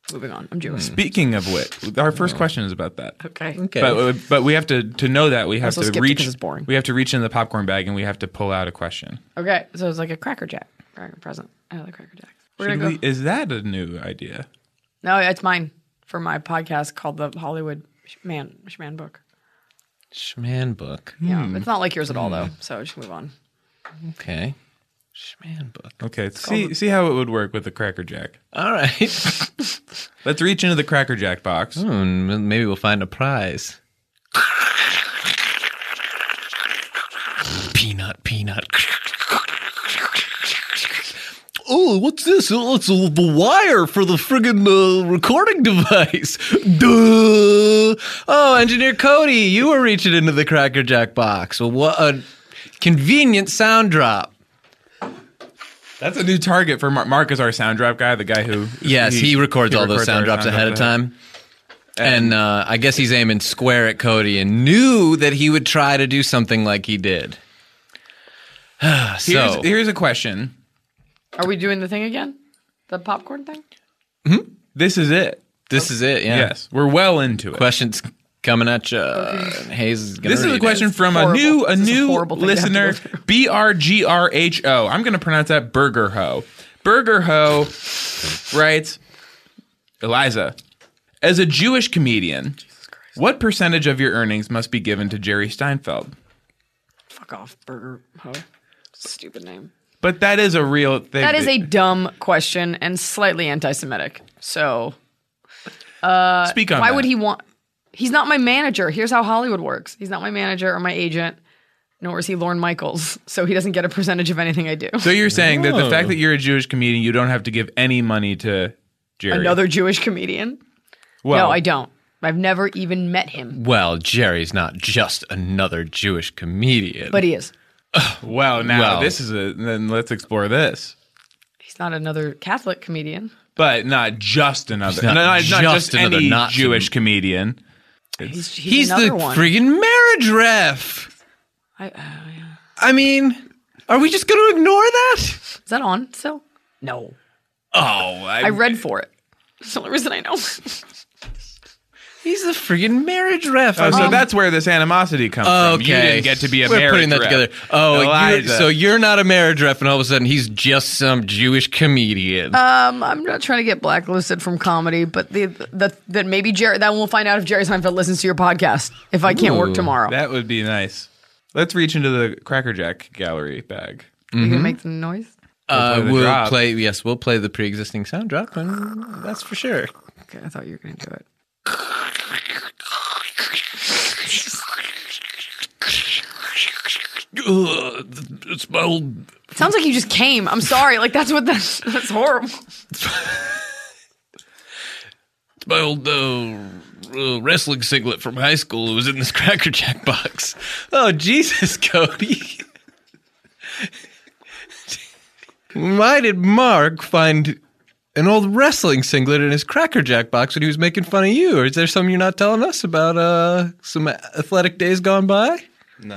Moving on. I'm Jewish. Speaking of which, our first question is about that. Okay. Okay. But but we have to to know that we have Also to skipped it reach. 'cause it's boring. We have to reach in the popcorn bag and we have to pull out a question. Okay. So it's like a Cracker Jack. Cracker present. I like Cracker Jacks. We're Should gonna go. we- is that a new idea? No, it's mine for my podcast called the Hollywood Man Schman Book. Schman book. Yeah, it's not like yours at all though. So just move on. Okay. Schman book. Okay, see see how it would work with the Cracker Jack. All right. Let's reach into the Cracker Jack box. Hmm, maybe we'll find a prize. Peanut, peanut. Oh, what's this? Oh, it's uh, the wire for the friggin' uh, recording device. Duh. Oh, Engineer Cody, you were reaching into the Cracker Jack box. Well, what a convenient sound drop. That's a new target for Mark. Mark is our sound drop guy, the guy who Yes, he, records he all those records sound our drops sound ahead of drops time. And uh, I guess he's aiming square at Cody and knew that he would try to do something like he did. so, Here's, here's a question. Are we doing the thing again? The popcorn thing? This is it. this is it, yeah. Yes, we're well into it. Questions coming at you. Hayes is going This is a question from a horrible. new a This is a new horrible thing to have to listener, go through. B R G R H O. I'm going to pronounce that Burger Ho. Burger Ho writes, Eliza, as a Jewish comedian, what percentage of your earnings must be given to Jerry Steinfeld? Fuck off, Burger Ho. Stupid name. But that is a real thing. That is a dumb question and slightly anti-Semitic. So Speak on why that. would he want? He's not my manager. Here's how Hollywood works. He's not my manager or my agent, nor is he Lorne Michaels. So he doesn't get a percentage of anything I do. So you're saying that the Oh. fact that you're a Jewish comedian, you don't have to give any money to Jerry? Another Jewish comedian? Well, No, I don't. I've never even met him, Well, Jerry's not just another Jewish comedian. but he is. Well, now Well. this is a. Then let's explore this. He's not another Catholic comedian. But not just another. not no, not, not just just another any not Jewish comedian. He's, he's, he's another the one. friggin' marriage ref. I, uh, I mean, are we just going to ignore that? is that on still? No. Oh, I, I read for it. That's the only reason I know. He's the friggin' marriage ref. Oh, I so mean- that's where this animosity comes from. You Okay. didn't get to be a We're marriage putting that rep. together. Oh, you're, Eliza. so you're not a marriage ref, and all of a sudden he's just some Jewish comedian. Um, I'm not trying to get blacklisted from comedy, but the, the that maybe Jerry. That we'll find out if Jerry Seinfeld listens to your podcast. If I can't work Ooh, tomorrow, That would be nice. Let's reach into the Cracker Jack gallery bag. you gonna make the noise? Uh, play the we'll drop. play. Yes, we'll play the pre-existing sound drop, and that's for sure. Okay, I thought you were gonna do it. Ugh, it's my old. It sounds like you just came. I'm sorry. Like that's what that's that's horrible. It's my old uh, uh, wrestling singlet from high school. It was in this Cracker Jack box. Oh Jesus, Cody! Why did Mark find an old wrestling singlet in his Cracker Jack box when he was making fun of you? Or is there something you're not telling us about uh, some athletic days gone by? No.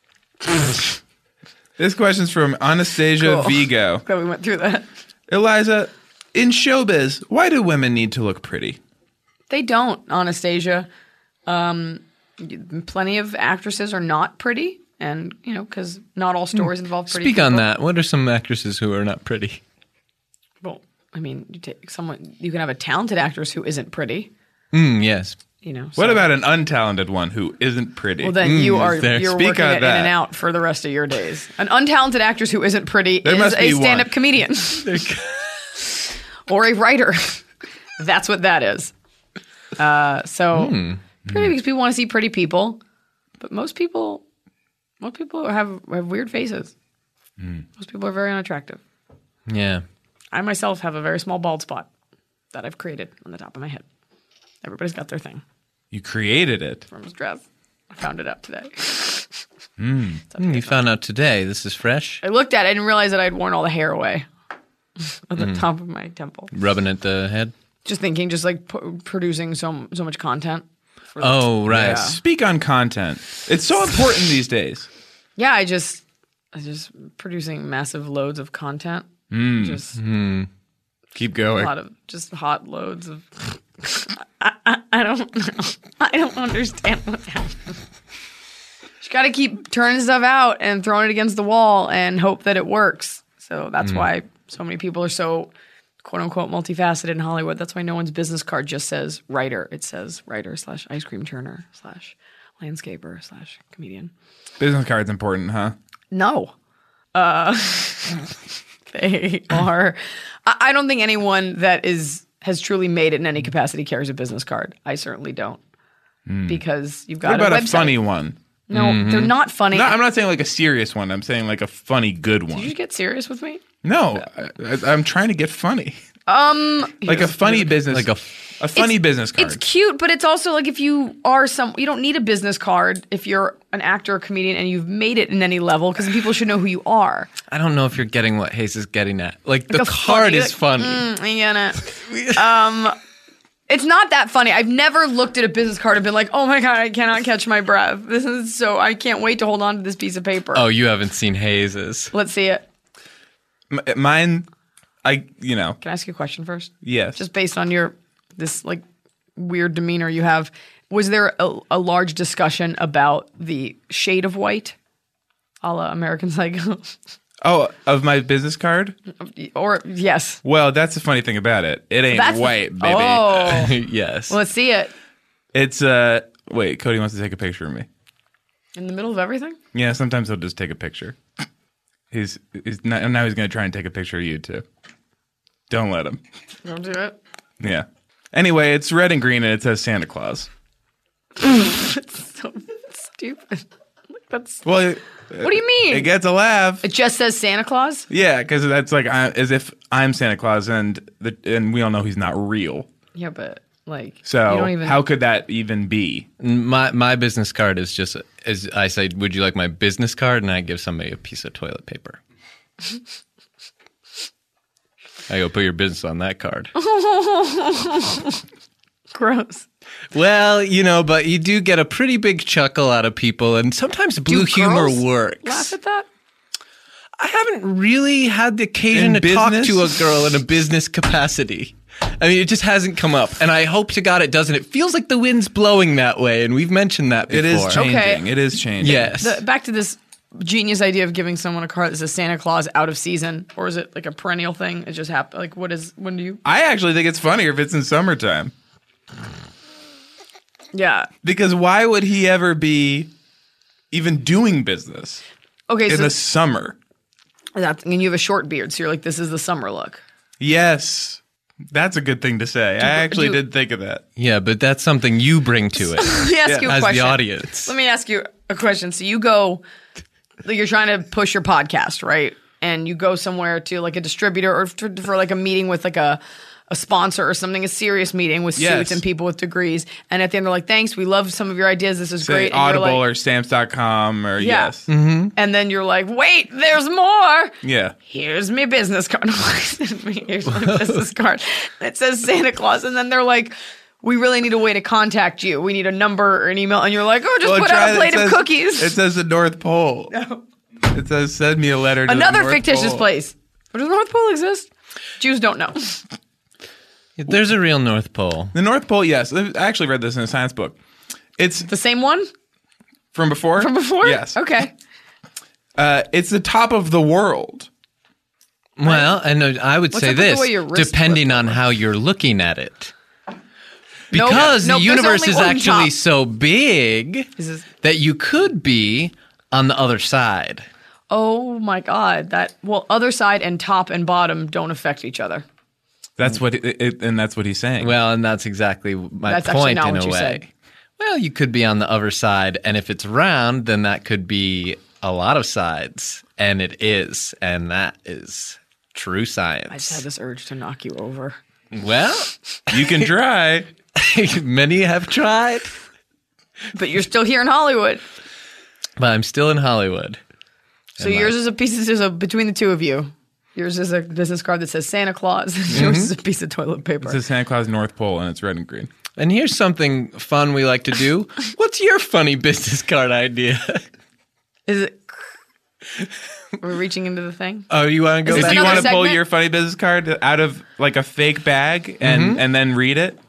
This question's from Anastasia Cool. Vigo. Glad we went through that. Eliza, in showbiz, why do women need to look pretty? They don't, Anastasia. Um, plenty of actresses are not pretty, and you know, because not all stories involve pretty. Speak on people. that. What are some actresses who are not pretty? Well, I mean, you take someone. You can have a talented actress who isn't pretty. Mm, yes. You know. What so- about an untalented one who isn't pretty? Well, then you Mm, are is there- you're Speak working on it in that. and out for the rest of your days. An untalented actress who isn't pretty There is must a be stand-up one. comedian or a writer. That's what that is. Uh, so Hmm. pretty because people want to see pretty people, but most people, most people have have weird faces. Hmm. Most people are very unattractive. Yeah. I myself have a very small bald spot that I've created on the top of my head. Everybody's got their thing. You created it. From his dress. I found it out today. Mm, you found out today. This is fresh. I looked at it and realized that I'd worn all the hair away at Hmm. the top of my temple. Rubbing at the head. Just thinking, just like pu- producing so so much content. For the- Oh, right. Yeah. Speak on content. It's so important these days. Yeah, I just, I just producing massive loads of content. Hmm. Just Keep A going. lot of just hot loads of. I, I, I don't know. I don't understand what's happening. You got to keep turning stuff out and throwing it against the wall and hope that it works. So that's why so many people are so quote unquote multifaceted in Hollywood. That's why no one's business card just says writer. It says writer slash ice cream turner slash landscaper slash comedian. Business card's important, huh? No. Uh, they are. I, I don't think anyone that is has truly made it in any capacity carries a business card. I certainly don't. Because you've got What about a a website. funny one? No, they're not funny. No, I'm not saying like a serious one. I'm saying like a funny, good one. Did you get serious with me? No, I, I, I'm trying to get funny. Um, Like a funny business, Like a a funny It's- business card. It's cute, but it's also like if you are some, you don't need a business card if you're an actor or comedian and you've made it in any level because people should know who you are. I don't know if you're getting what Hayes is getting at. Like, the Like a card funny- is like, funny. Mm, I get it. um, it's not that funny. I've never looked at a business card and been like, oh my God, I cannot catch my breath. This is so, I can't wait to hold on to this piece of paper. Oh, you haven't seen Hayes's. Let's see it. M- Mine, I, you know, Can I ask you a question first? yes. Just based on your, this like weird demeanor you have, was there a, a large discussion about the shade of white a la American Psycho? Oh, of my business card? Or, yes. Well, that's the funny thing about it. It ain't That's the- white, baby. Oh, Yes. well, let's see it. It's, uh, wait, Cody wants to take a picture of me. In the middle of everything? Yeah, sometimes he'll just take a picture. He's, he's not, now he's going to try and take a picture of you, too. Don't let him. Don't do it. Yeah. Anyway, it's red and green and it says Santa Claus. So stupid. That's Well, it, what do you mean? it gets a laugh. It just says Santa Claus? Yeah, because that's like I, as if I'm Santa Claus, and the, and we all know he's not real. Yeah, but like, So you don't even. how could that even be? My my business card is just is I say, would you like my business card? And I give somebody a piece of toilet paper. I go, put your business on that card. Gross. Well, you know, but you do get a pretty big chuckle out of people, and sometimes blue Do humor girls works. Laugh at that? I haven't really had the occasion In to talk business? to a girl in a business capacity. I mean, it just hasn't come up, and I hope to God it doesn't. It feels like the wind's blowing that way, and we've mentioned that before. It is changing. Okay. It is changing. Yes. The, back to this genius idea of giving someone a card that says Santa Claus out of season, or is it like a perennial thing? It just happens. Like, what is? When do you? I actually think it's funnier if it's in summertime. Yeah. Because why would he ever be even doing business Okay. in So the summer? that, and you have a short beard, so you're like, this is the summer look. Yes. That's a good thing to say. I actually do- did think of that. Yeah, but that's something you bring to it Let me ask you a as question. the audience. Let me ask you a question. So you go, like you're trying to push your podcast, right? And you go somewhere to like a distributor or for, for like a meeting with like a, a sponsor or something, a serious meeting with Yes. suits and people with degrees. And at the end, they're like, thanks, we love some of your ideas. This is Say great. And you're Audible like, or stamps dot com or Yeah. yes. and then you're like, wait, there's more. Yeah. Here's my business card. Here's my business card. It says Santa Claus. And then they're like, we really need a way to contact you. We need a number or an email. And you're like, oh, just Well, put try out a it. plate It of says- cookies. It says the North Pole. No. It says send me a letter to Another the North fictitious Pole. place. But does the North Pole exist? Jews don't know. There's a real North Pole. The North Pole, yes. I actually read this in a science book. It's The same one from before? from before? Yes. Okay. Uh, it's the top of the world. Well, and uh, I would What's say up with the this, way your wrist depending flipped on over? how you're looking at it. Nope. Because Nope, the there's universe only is one actually top. so big Is this- that you could be on the other side. Oh my God. That well, other side and top and bottom don't affect each other. That's what it, it, and that's what he's saying. Well, and that's exactly my That's actually point not in what a you way. said. Well, you could be on the other side, and if it's round, then that could be a lot of sides, and it is, and that is true science. I just had this urge to knock you over. Well, you can try. many have tried, But you're still here in Hollywood. but I'm still in Hollywood. So yours is a piece of, so between the two of you, yours is a business card that says Santa Claus, and yours is a piece of toilet paper. It's the Santa Claus North Pole, and it's red and green. And here's something fun we like to do. What's your funny business card idea? Is it We're reaching into the thing. Oh, you want to go Is If this back? you another want to pull segment? your funny business card out of like a fake bag and Mm-hmm. and then read it.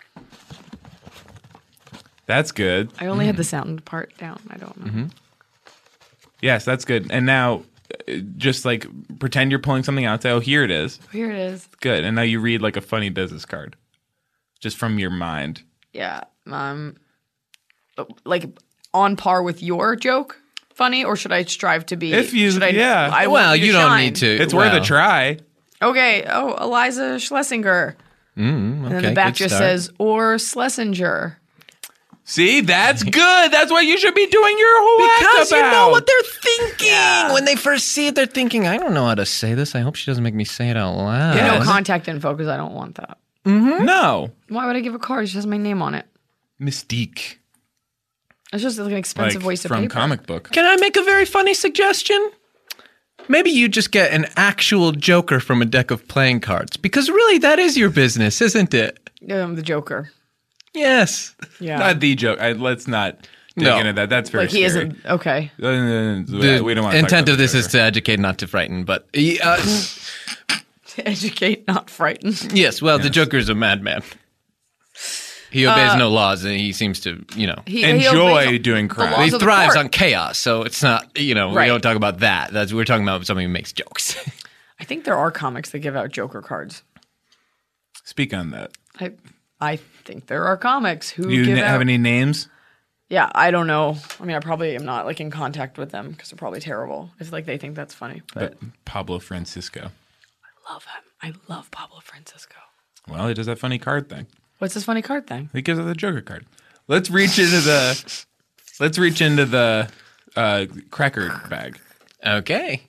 That's good. I only had the sound part down. I don't know. Mm-hmm. Yes, that's good. And now, uh, just like pretend you're pulling something out. Say, "Oh, here it is." Here it is. Good. And now you read like a funny business card, just from your mind. Yeah. Um, like on par with your joke, funny, or should I strive to be? If you- should I, yeah. I want Well, you, to you don't shine. need to. It's well, worth a try. Okay. Oh, Eliza Schlesinger. Mm, And then okay, the back good just start. says or Schlesinger. See, that's good. That's what you should be doing your whole act Because you know about. what they're thinking. When they first see it, they're thinking, I don't know how to say this. I hope she doesn't make me say it out loud. Yeah. No Yes. contact info because I don't want that. No. Why would I give a card? It just has my name on it. Mystique. It's just like an expensive Like waste of from paper. comic book. Can I make a very funny suggestion? Maybe you just get an actual Joker from a deck of playing cards. Because really, that is your business, isn't it? Um, the Joker. Yes. Yeah. Not the joke. I, let's not dig No. into that. That's very like he scary. isn't. Okay. Uh, The we don't want to intent talk of this about is to educate, not to frighten. But uh, Educate, not frighten. yes, well, the Joker is a madman. He obeys no laws, and he seems to, you know, He, Enjoy he obeys doing the crime. laws he of the thrives court. on chaos. So it's not, you know, Right. we don't talk about that. That's we're talking about somebody who makes jokes. I think there are comics that give out Joker cards. Speak on that. I I think there are comics who Do you give n- out. have any names? Yeah, I don't know. I mean, I probably am not like in contact with them because they're probably terrible. It's like they think that's funny, but But Pablo Francisco. I love him. I love Pablo Francisco. Well, he does that funny card thing. What's this funny card thing? He gives us the Joker card. Let's reach into the. Let's reach into the uh, cracker bag. Okay.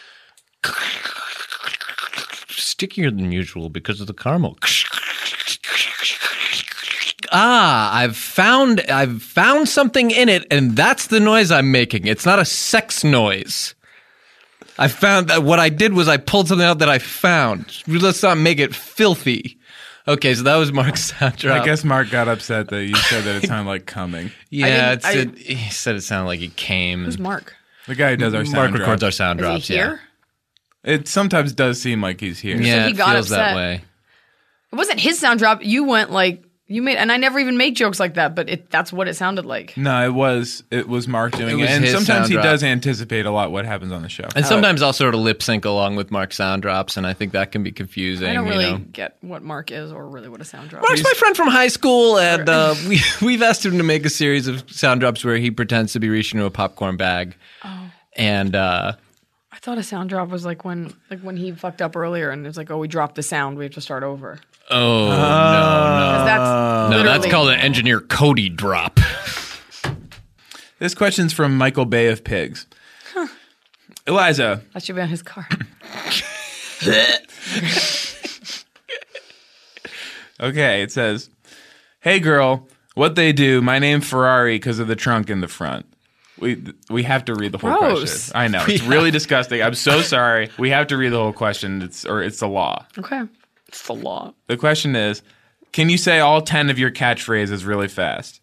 Stickier than usual because of the caramel. Ah, I've found I've found something in it, and that's the noise I'm making. It's not a sex noise. I found that what I did was I pulled something out that I found. Let's not make it filthy. Okay, so that was Mark's soundtrack. I guess Mark got upset that you said that it sounded like coming. yeah, didn't- it I- said, he said it sounded like he came. Who's Mark? The guy who does our sound Mark records our drops. sound Is drops. he here? It sometimes does seem like he's here. Yeah, yeah, he it got feels that upset. way. It wasn't his sound drop. You went like you made, and I never even make jokes like that, but it that's what it sounded like. No, it was it was Mark doing It it, was and his sometimes sound he drop. does anticipate a lot what happens on the show. And sometimes I'll sort of lip sync along with Mark's sound drops, and I think that can be confusing. I don't you really know. get what Mark is or really what a sound drop Mark's is. my friend from high school, and uh, we, we've asked him to make a series of sound drops where he pretends to be reaching into a popcorn bag. Oh. And uh, I thought a sound drop was like when like when he fucked up earlier and it's like, oh, we dropped the sound, we have to start over. oh, no, 'Cause that's no. No, that's literally- called an engineer Cody drop. This question's from Michael Bay of Pigs. Eliza, That should be on his card. okay, it says, "Hey girl, what they do? My name Ferrari because of the trunk in the front." We we have to read the whole Gross. question. I know it's really disgusting. I'm so sorry. We have to read the whole question. It's or it's the law. Okay. It's the law. The question is, can you say all ten of your catchphrases really fast?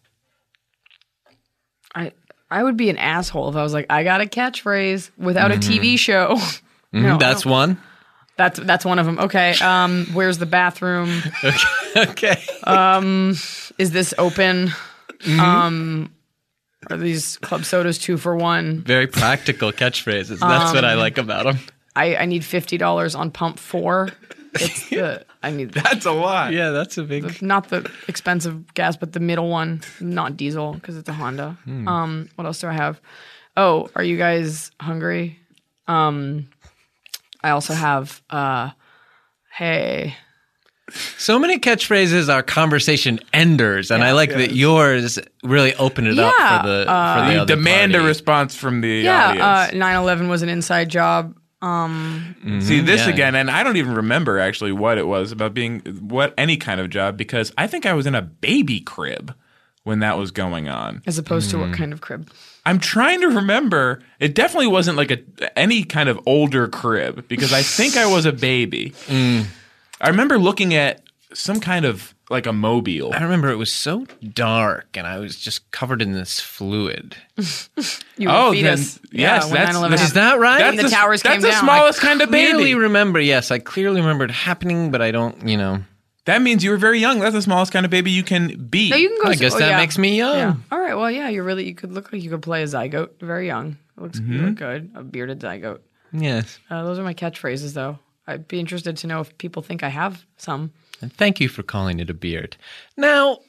I I would be an asshole if I was like, I got a catchphrase without a T V show. No, I that's don't- one. That's that's one of them. Okay. Um, where's the bathroom? Okay. Is this open? Mm-hmm. Um, are these club sodas two for one? Very practical catchphrases. That's what I Um, like about them. I, I need fifty dollars on pump four. It's the I need That's a lot. Yeah, that's a big. not the expensive gas, but the middle one, not diesel because it's a Honda. Hmm. Um, what else do I have? Oh, are you guys hungry? Um, I also have. Uh, hey, So many catchphrases are conversation enders, and I like that yours really open it up Yeah, for the for uh, the You other demand a party. response from the yeah, uh, audience. nine eleven was an inside job. See this yeah. again, and I don't even remember actually what it was about being what any kind of job because I think I was in a baby crib when that was going on. As opposed Hmm. to what kind of crib? I'm trying to remember. It definitely wasn't like a any kind of older crib because I think I was a baby. I remember looking at some kind of like a mobile. I remember it was so dark, and I was just covered in this fluid. You Oh, feed then- us. yes, yeah, when that's- nine eleven Is happened. that right? That's the towers that's came the down. smallest kind of baby. Clearly remember, yes, I clearly remember it happening, but I don't, you know. That means you were very young. That's the smallest kind of baby you can be. No, you can go. I guess oh, that yeah. makes me young. Yeah. All right. Well, yeah, you really you could look like you could play a zygote. Very young. It looks Mm-hmm. you look good. A bearded zygote. Yes. Uh, those are my catchphrases, though. I'd be interested to know if people think I have some. And thank you for calling it a beard. Now,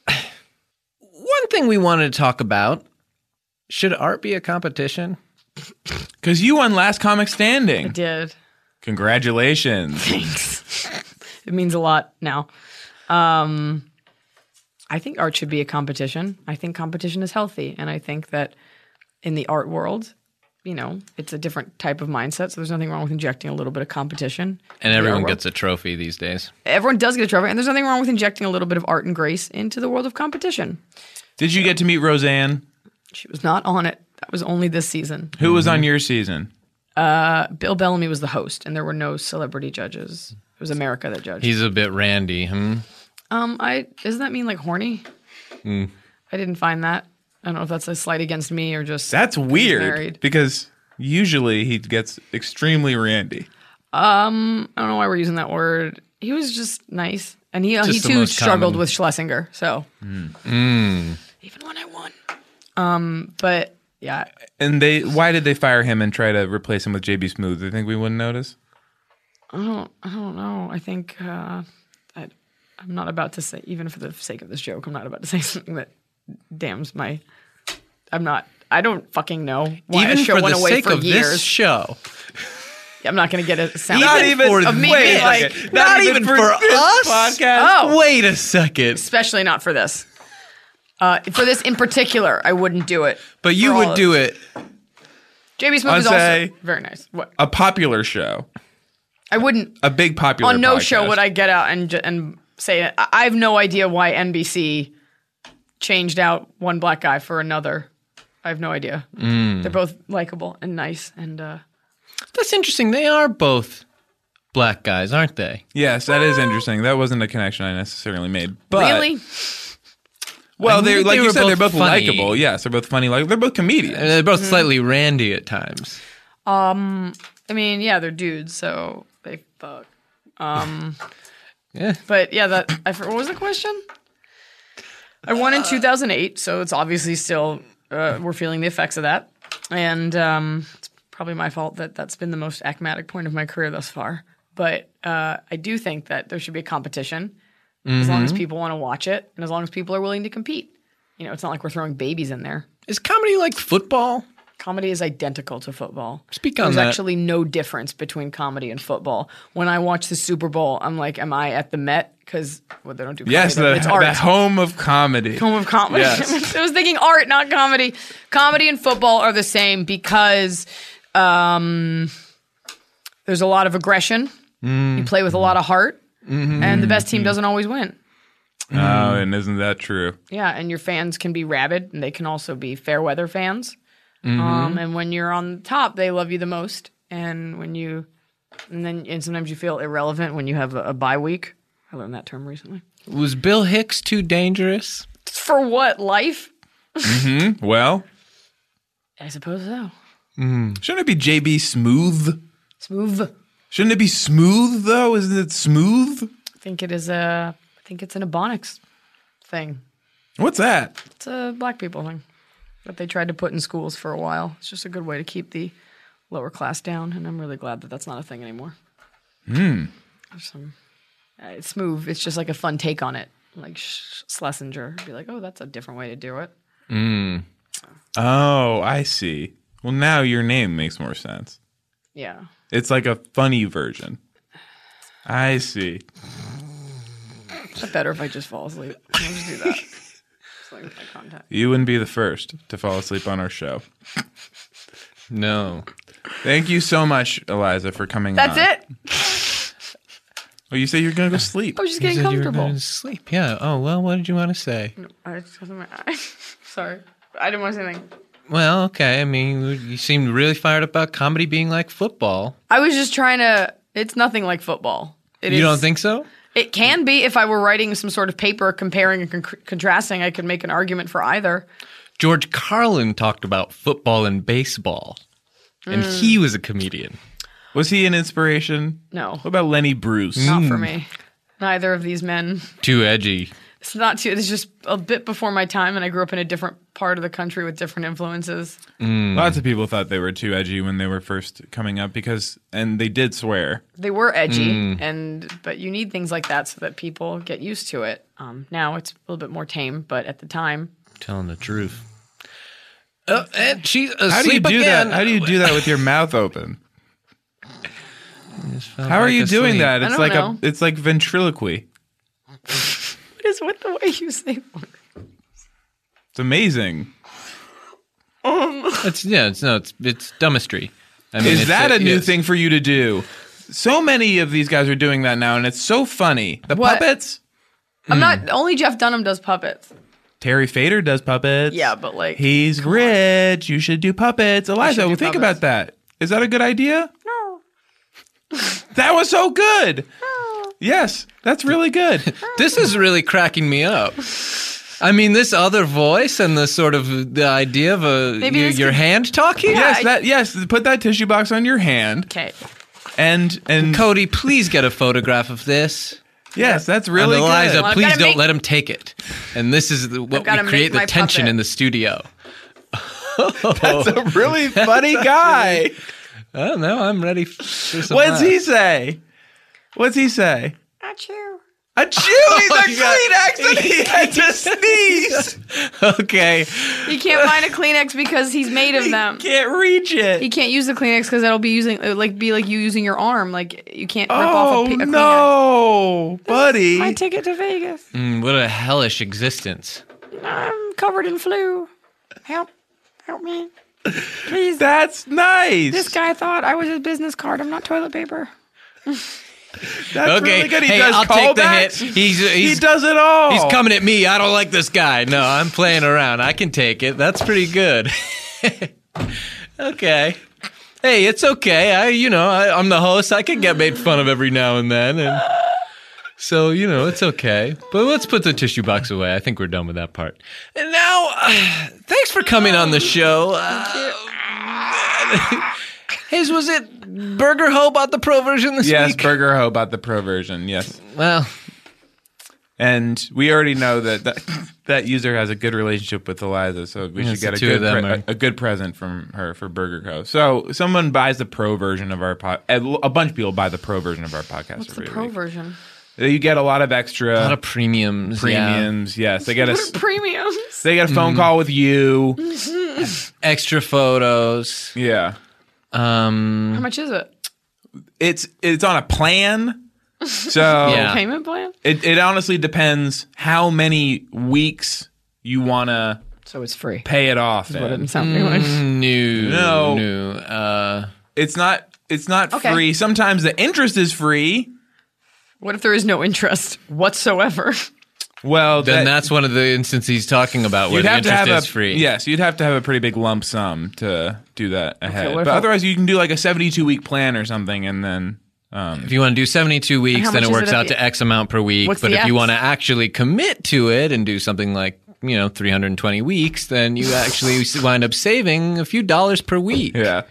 one thing we wanted to talk about, should art be a competition? Because you won Last Comic I Standing. did. Congratulations. Thanks. It means a lot now. Um, I think art should be a competition. I think competition is healthy, and I think that in the art world, you know, it's a different type of mindset. So there's nothing wrong with injecting a little bit of competition. And in the everyone art world. gets a trophy these days. Everyone does get a trophy, and there's nothing wrong with injecting a little bit of art and grace into the world of competition. Did you get to meet Roseanne? She was not on it. That was only this season. Who was on your season? Uh, Bill Bellamy was the host, and there were no celebrity judges. It was America that judged. He's a bit randy, hmm? Um, I doesn't that mean like horny? Mm. I didn't find that. I don't know if that's a slight against me or just That's weird. married. Because usually he gets extremely randy. Um, I don't know why we're using that word. He was just nice, and he he Just the too most struggled common. with Schlesinger. So Mm. even when I won, um, but yeah, And they, why did they fire him and try to replace him with J B Smooth? Do you think we wouldn't notice? I don't I don't know. I think uh, I, I'm not about to say, even for the sake of this joke, I'm not about to say something that damns my. I'm not. I don't fucking know why Even a show for went the away sake for of years. this show. I'm not going to get a sound. Not effect even for of me wait being a like, second. not even for this us? podcast. oh, Wait a second. especially not for this. Uh, for this in particular, I wouldn't do it. But you For all would of do it. J B Smooth I'd is also say- very nice. What A popular show, I wouldn't a big popular. on no podcast. show would I get out and ju- and say it. I I have no idea why N B C changed out one black guy for another. I have no idea. Mm. They're both likable and nice, and uh, That's interesting. They are both black guys, aren't they? Yes, that is interesting. That wasn't a connection I necessarily made. But, really, Well, I they're think like they you were said, they're both both funny. likable. Yes, they're both funny. Like they're both comedians. And they're both Mm-hmm. slightly randy at times. I mean, yeah, they're dudes, so they fuck. Um, Yeah. but yeah, that I for, what was the question? I won in two thousand eight, so it's obviously still uh, we're feeling the effects of that, and um, it's probably my fault that that's been the most acmatic point of my career thus far. But uh, I do think that there should be a competition, as long as people want to watch it, and as long as people are willing to compete. You know, it's not like we're throwing babies in there. Is comedy like football? Comedy is identical to football. Speak on There's that. actually no difference between comedy and football. When I watch the Super Bowl, I'm like, am I at the Met? Because well, they don't do comedy. Yes, there. the, it's art. the home of comedy. Home of comedy. Yes. I was thinking art, not comedy. Comedy and football are the same because um, there's a lot of aggression. Mm. You play with a lot of heart, Mm-hmm. and the best team doesn't always win. Oh, and isn't that true? Yeah, and your fans can be rabid, and they can also be fair weather fans. Mm-hmm. Um, and when you're on top, they love you the most. And when you, and then, and sometimes you feel irrelevant when you have a, a bye week. I learned that term recently. Was Bill Hicks too dangerous? For what? Life? Well, I suppose so. shouldn't it be J B Smooth? Smooth. Shouldn't it be smooth though? Isn't it smooth? I think it is a. I think it's an Ebonics thing. What's that? It's a black people thing that they tried to put in schools for a while. It's just a good way to keep the lower class down, and I'm really glad that that's not a thing anymore. Hmm. Some, uh, it's smooth. It's just like a fun take on it, like Sch- Schlesinger. Be like, oh, that's a different way to do it. Oh, I see. Well, now your name makes more sense. Yeah. It's like a funny version. I see. Is it better if I just fall asleep? I'll just do that. It's like eye contact. You wouldn't be the first to fall asleep on our show. No. Thank you so much, Eliza, for coming That's on. it. Oh, you say you're going to go sleep. I was just You getting said you were comfortable. going to sleep. Yeah. Oh, well, what did you want to say? I just closed my eyes. Sorry. I didn't want to say anything. Well, okay. I mean, you seemed really fired up about comedy being like football. I was just trying to. It's nothing like football. It You is- don't think so? It can be. If I were writing some sort of paper comparing and con- contrasting, I could make an argument for either. George Carlin talked about football and baseball, and Mm. he was a comedian. Was he an inspiration? No. What about Lenny Bruce? Not for me. Neither of these men. Too edgy. It's not too. It's just a bit before my time, and I grew up in a different part of the country with different influences. Lots of people thought they were too edgy when they were first coming up because, and they did swear. They were edgy, and but you need things like that so that people get used to it. Um, now it's a little bit more tame, but at the time, Telling the truth. Uh, and she's asleep How do you do again. that? How do you do that with your mouth open? How are you doing that? I It's don't like know. a it's like ventriloquy. what is with the way you say that? It's amazing. It's yeah. It's no. It's it's dumbistry. I mean, Is it's that a new yes. thing for you to do? So many of these guys are doing that now, and it's so funny. The What? puppets. I'm not. Only Jeff Dunham does puppets. Terry Fader does puppets. Yeah, but like He's rich. You should do puppets. Eliza, do well, think puppets. about that. Is that a good idea? no. That was so good. Yes, that's really good. This is really cracking me up. I mean, this other voice and the sort of the idea of a Maybe your, this your could- hand talking. yes, I- that yes. Put that tissue box on your hand, Okay. and and Cody, please get a photograph of this. yes, that's really and Eliza, good. Well, I've please gotta don't make- let him take it. And this is the, what we gotta create make the my tension puppet. in the studio. That's a really funny guy. I don't know. I'm ready for some What's he laughs. say? What's he say? Achoo. A chew. He's a God. Kleenex and he had to sneeze. Okay. He can't find a Kleenex because he's made of them. Can't reach it. He can't use the Kleenex because that'll be using it would like be like you using your arm. Like you can't rip off Oh a, P- a Kleenex. no, buddy. My ticket to Vegas. Mm, what a hellish existence. I'm covered in flu. Help, help me, please. That's nice. This guy thought I was his business card. I'm not toilet paper. That's Okay. really good. He hey, does I'll take the hit. callbacks. He's, he's He does it all. He's coming at me. I don't like this guy. No, I'm playing around. I can take it. That's pretty good. Okay. Hey, it's okay. I, you know, I, I'm the host. I can get made fun of every now and then, and so you know, it's okay. But let's put the tissue box away. I think we're done with that part. And now, uh, thanks for coming on the show. Uh, Hayes, was it Burger Ho about the pro version this Yes, week? Burger Ho about the pro version. Yes. Well, And we already know that that, that user has a good relationship with Eliza, so we Yes, should get the a two good of them pre- are- a, a good present from her for Burger Co. So someone buys the pro version of our pod. A a bunch of people buy the pro version of our podcast. What's the every pro week. version? You get a lot of extra a lot of premiums. yeah. premiums. Yes, they get a What are premiums? they get a phone call with you. Extra photos. Yeah, Um, How much is it? it's it's on a plan. So Yeah. Payment plan? it it honestly depends how many weeks you want to So it's free. pay it off. What in. it sounded like. no, No. no. Uh, It's not it's not Okay. free. Sometimes the interest is free. What if there is no interest whatsoever? Well, then that- that's one of the instances he's talking about where you'd the have to interest have is a free. yes, you'd have to have a pretty big lump sum to do that ahead. what if but I- otherwise, you can do like a seventy-two week plan or something, and then um, If you want to do seventy-two weeks, how then much it is works it at out the- to X amount per week. What's But the if you X? want to actually commit to it and do something like, you know, three hundred twenty weeks, then you actually wind up saving a few dollars per week. yeah,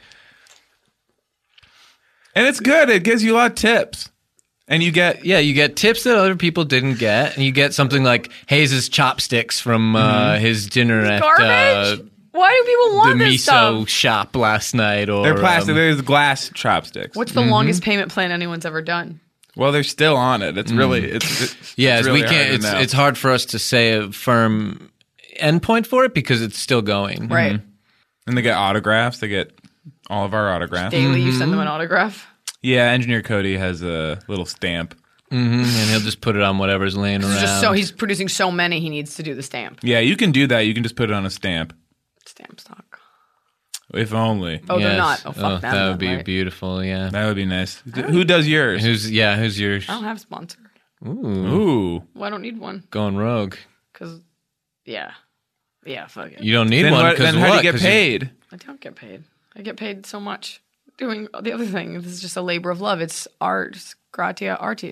and it's good. It gives you a lot of tips, and you get Yeah, you get tips that other people didn't get, and you get something like Hayes' chopsticks from uh, his dinner at uh, Garbage? Why do people the want this miso stuff? shop last night. Or they're plastic. um, There's glass chopsticks. What's the longest payment plan anyone's ever done? Well, they're still on it. It's really it's, it's yeah, it's we really hard can't. to It's know. it's hard for us to say a firm endpoint for it because it's still going. Right. and they get autographs. They get all of our autographs. Daily, you Mm-hmm. send them an autograph. Yeah, Engineer Cody has a little stamp. hmm and he'll just put it on whatever's laying around. He's just so he's producing so many, he needs to do the stamp. Yeah, you can do that. You can just put it on a stamp. Stamp stock. If only. Oh, they're Yes. not. Oh, fuck them. that would then, be right? beautiful. Yeah. That would be nice. D- Who does yours? Who's yeah? Who's yours? I don't have a sponsor. Ooh. Well, I don't need one. Going rogue. Because, yeah. Yeah, fuck it. You don't need Then, one what, because then how do you get paid? I don't get paid. I get paid so much doing the other thing. This is just a labor of love. It's art. It's gratia artis.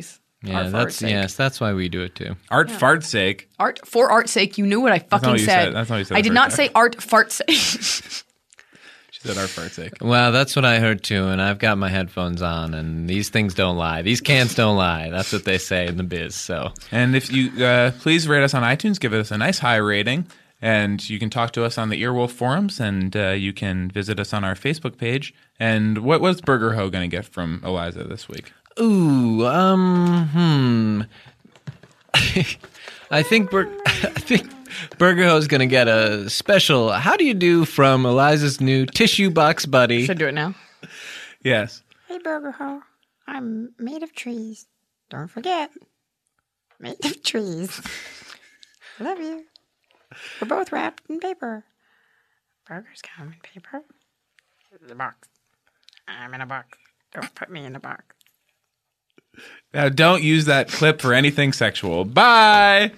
Yeah, Art for that's art's sake. yes, that's why we do it too. Art fart's sake. Art for art's sake. You knew what I not fucking what you said. said. That's not what you said I the did first not time. say art fart's sake. She said art fart's sake. Well, that's what I heard too, and I've got my headphones on, and these things don't lie. These cans don't lie. That's what they say in the biz. So, And if you uh, please rate us on iTunes, give us a nice high rating, and you can talk to us on the Earwolf forums, and uh, you can visit us on our Facebook page. And what was Burger Ho going to get from Eliza this week? ooh, um, hmm. I think Bur- I think Burger Ho's gonna get a special "How do you do" from Eliza's new tissue box buddy. Should do it now. Yes. Hey, Burger Ho. I'm made of trees. Don't forget. Made of trees. Love you. We're both wrapped in paper. Burgers come in paper. The box. I'm in a box. Don't put me in a box. Now, don't use that clip for anything sexual. Bye.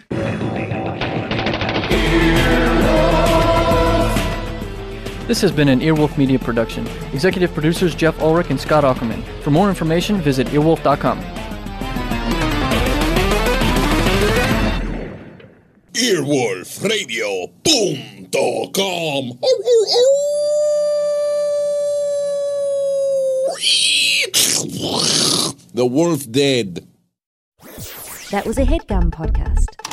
This has been an Earwolf Media production. Executive producers Jeff Ulrich and Scott Ackerman. For more information, visit earwolf dot com. earwolf radio punto com. The wolf dead. That was a HeadGum podcast.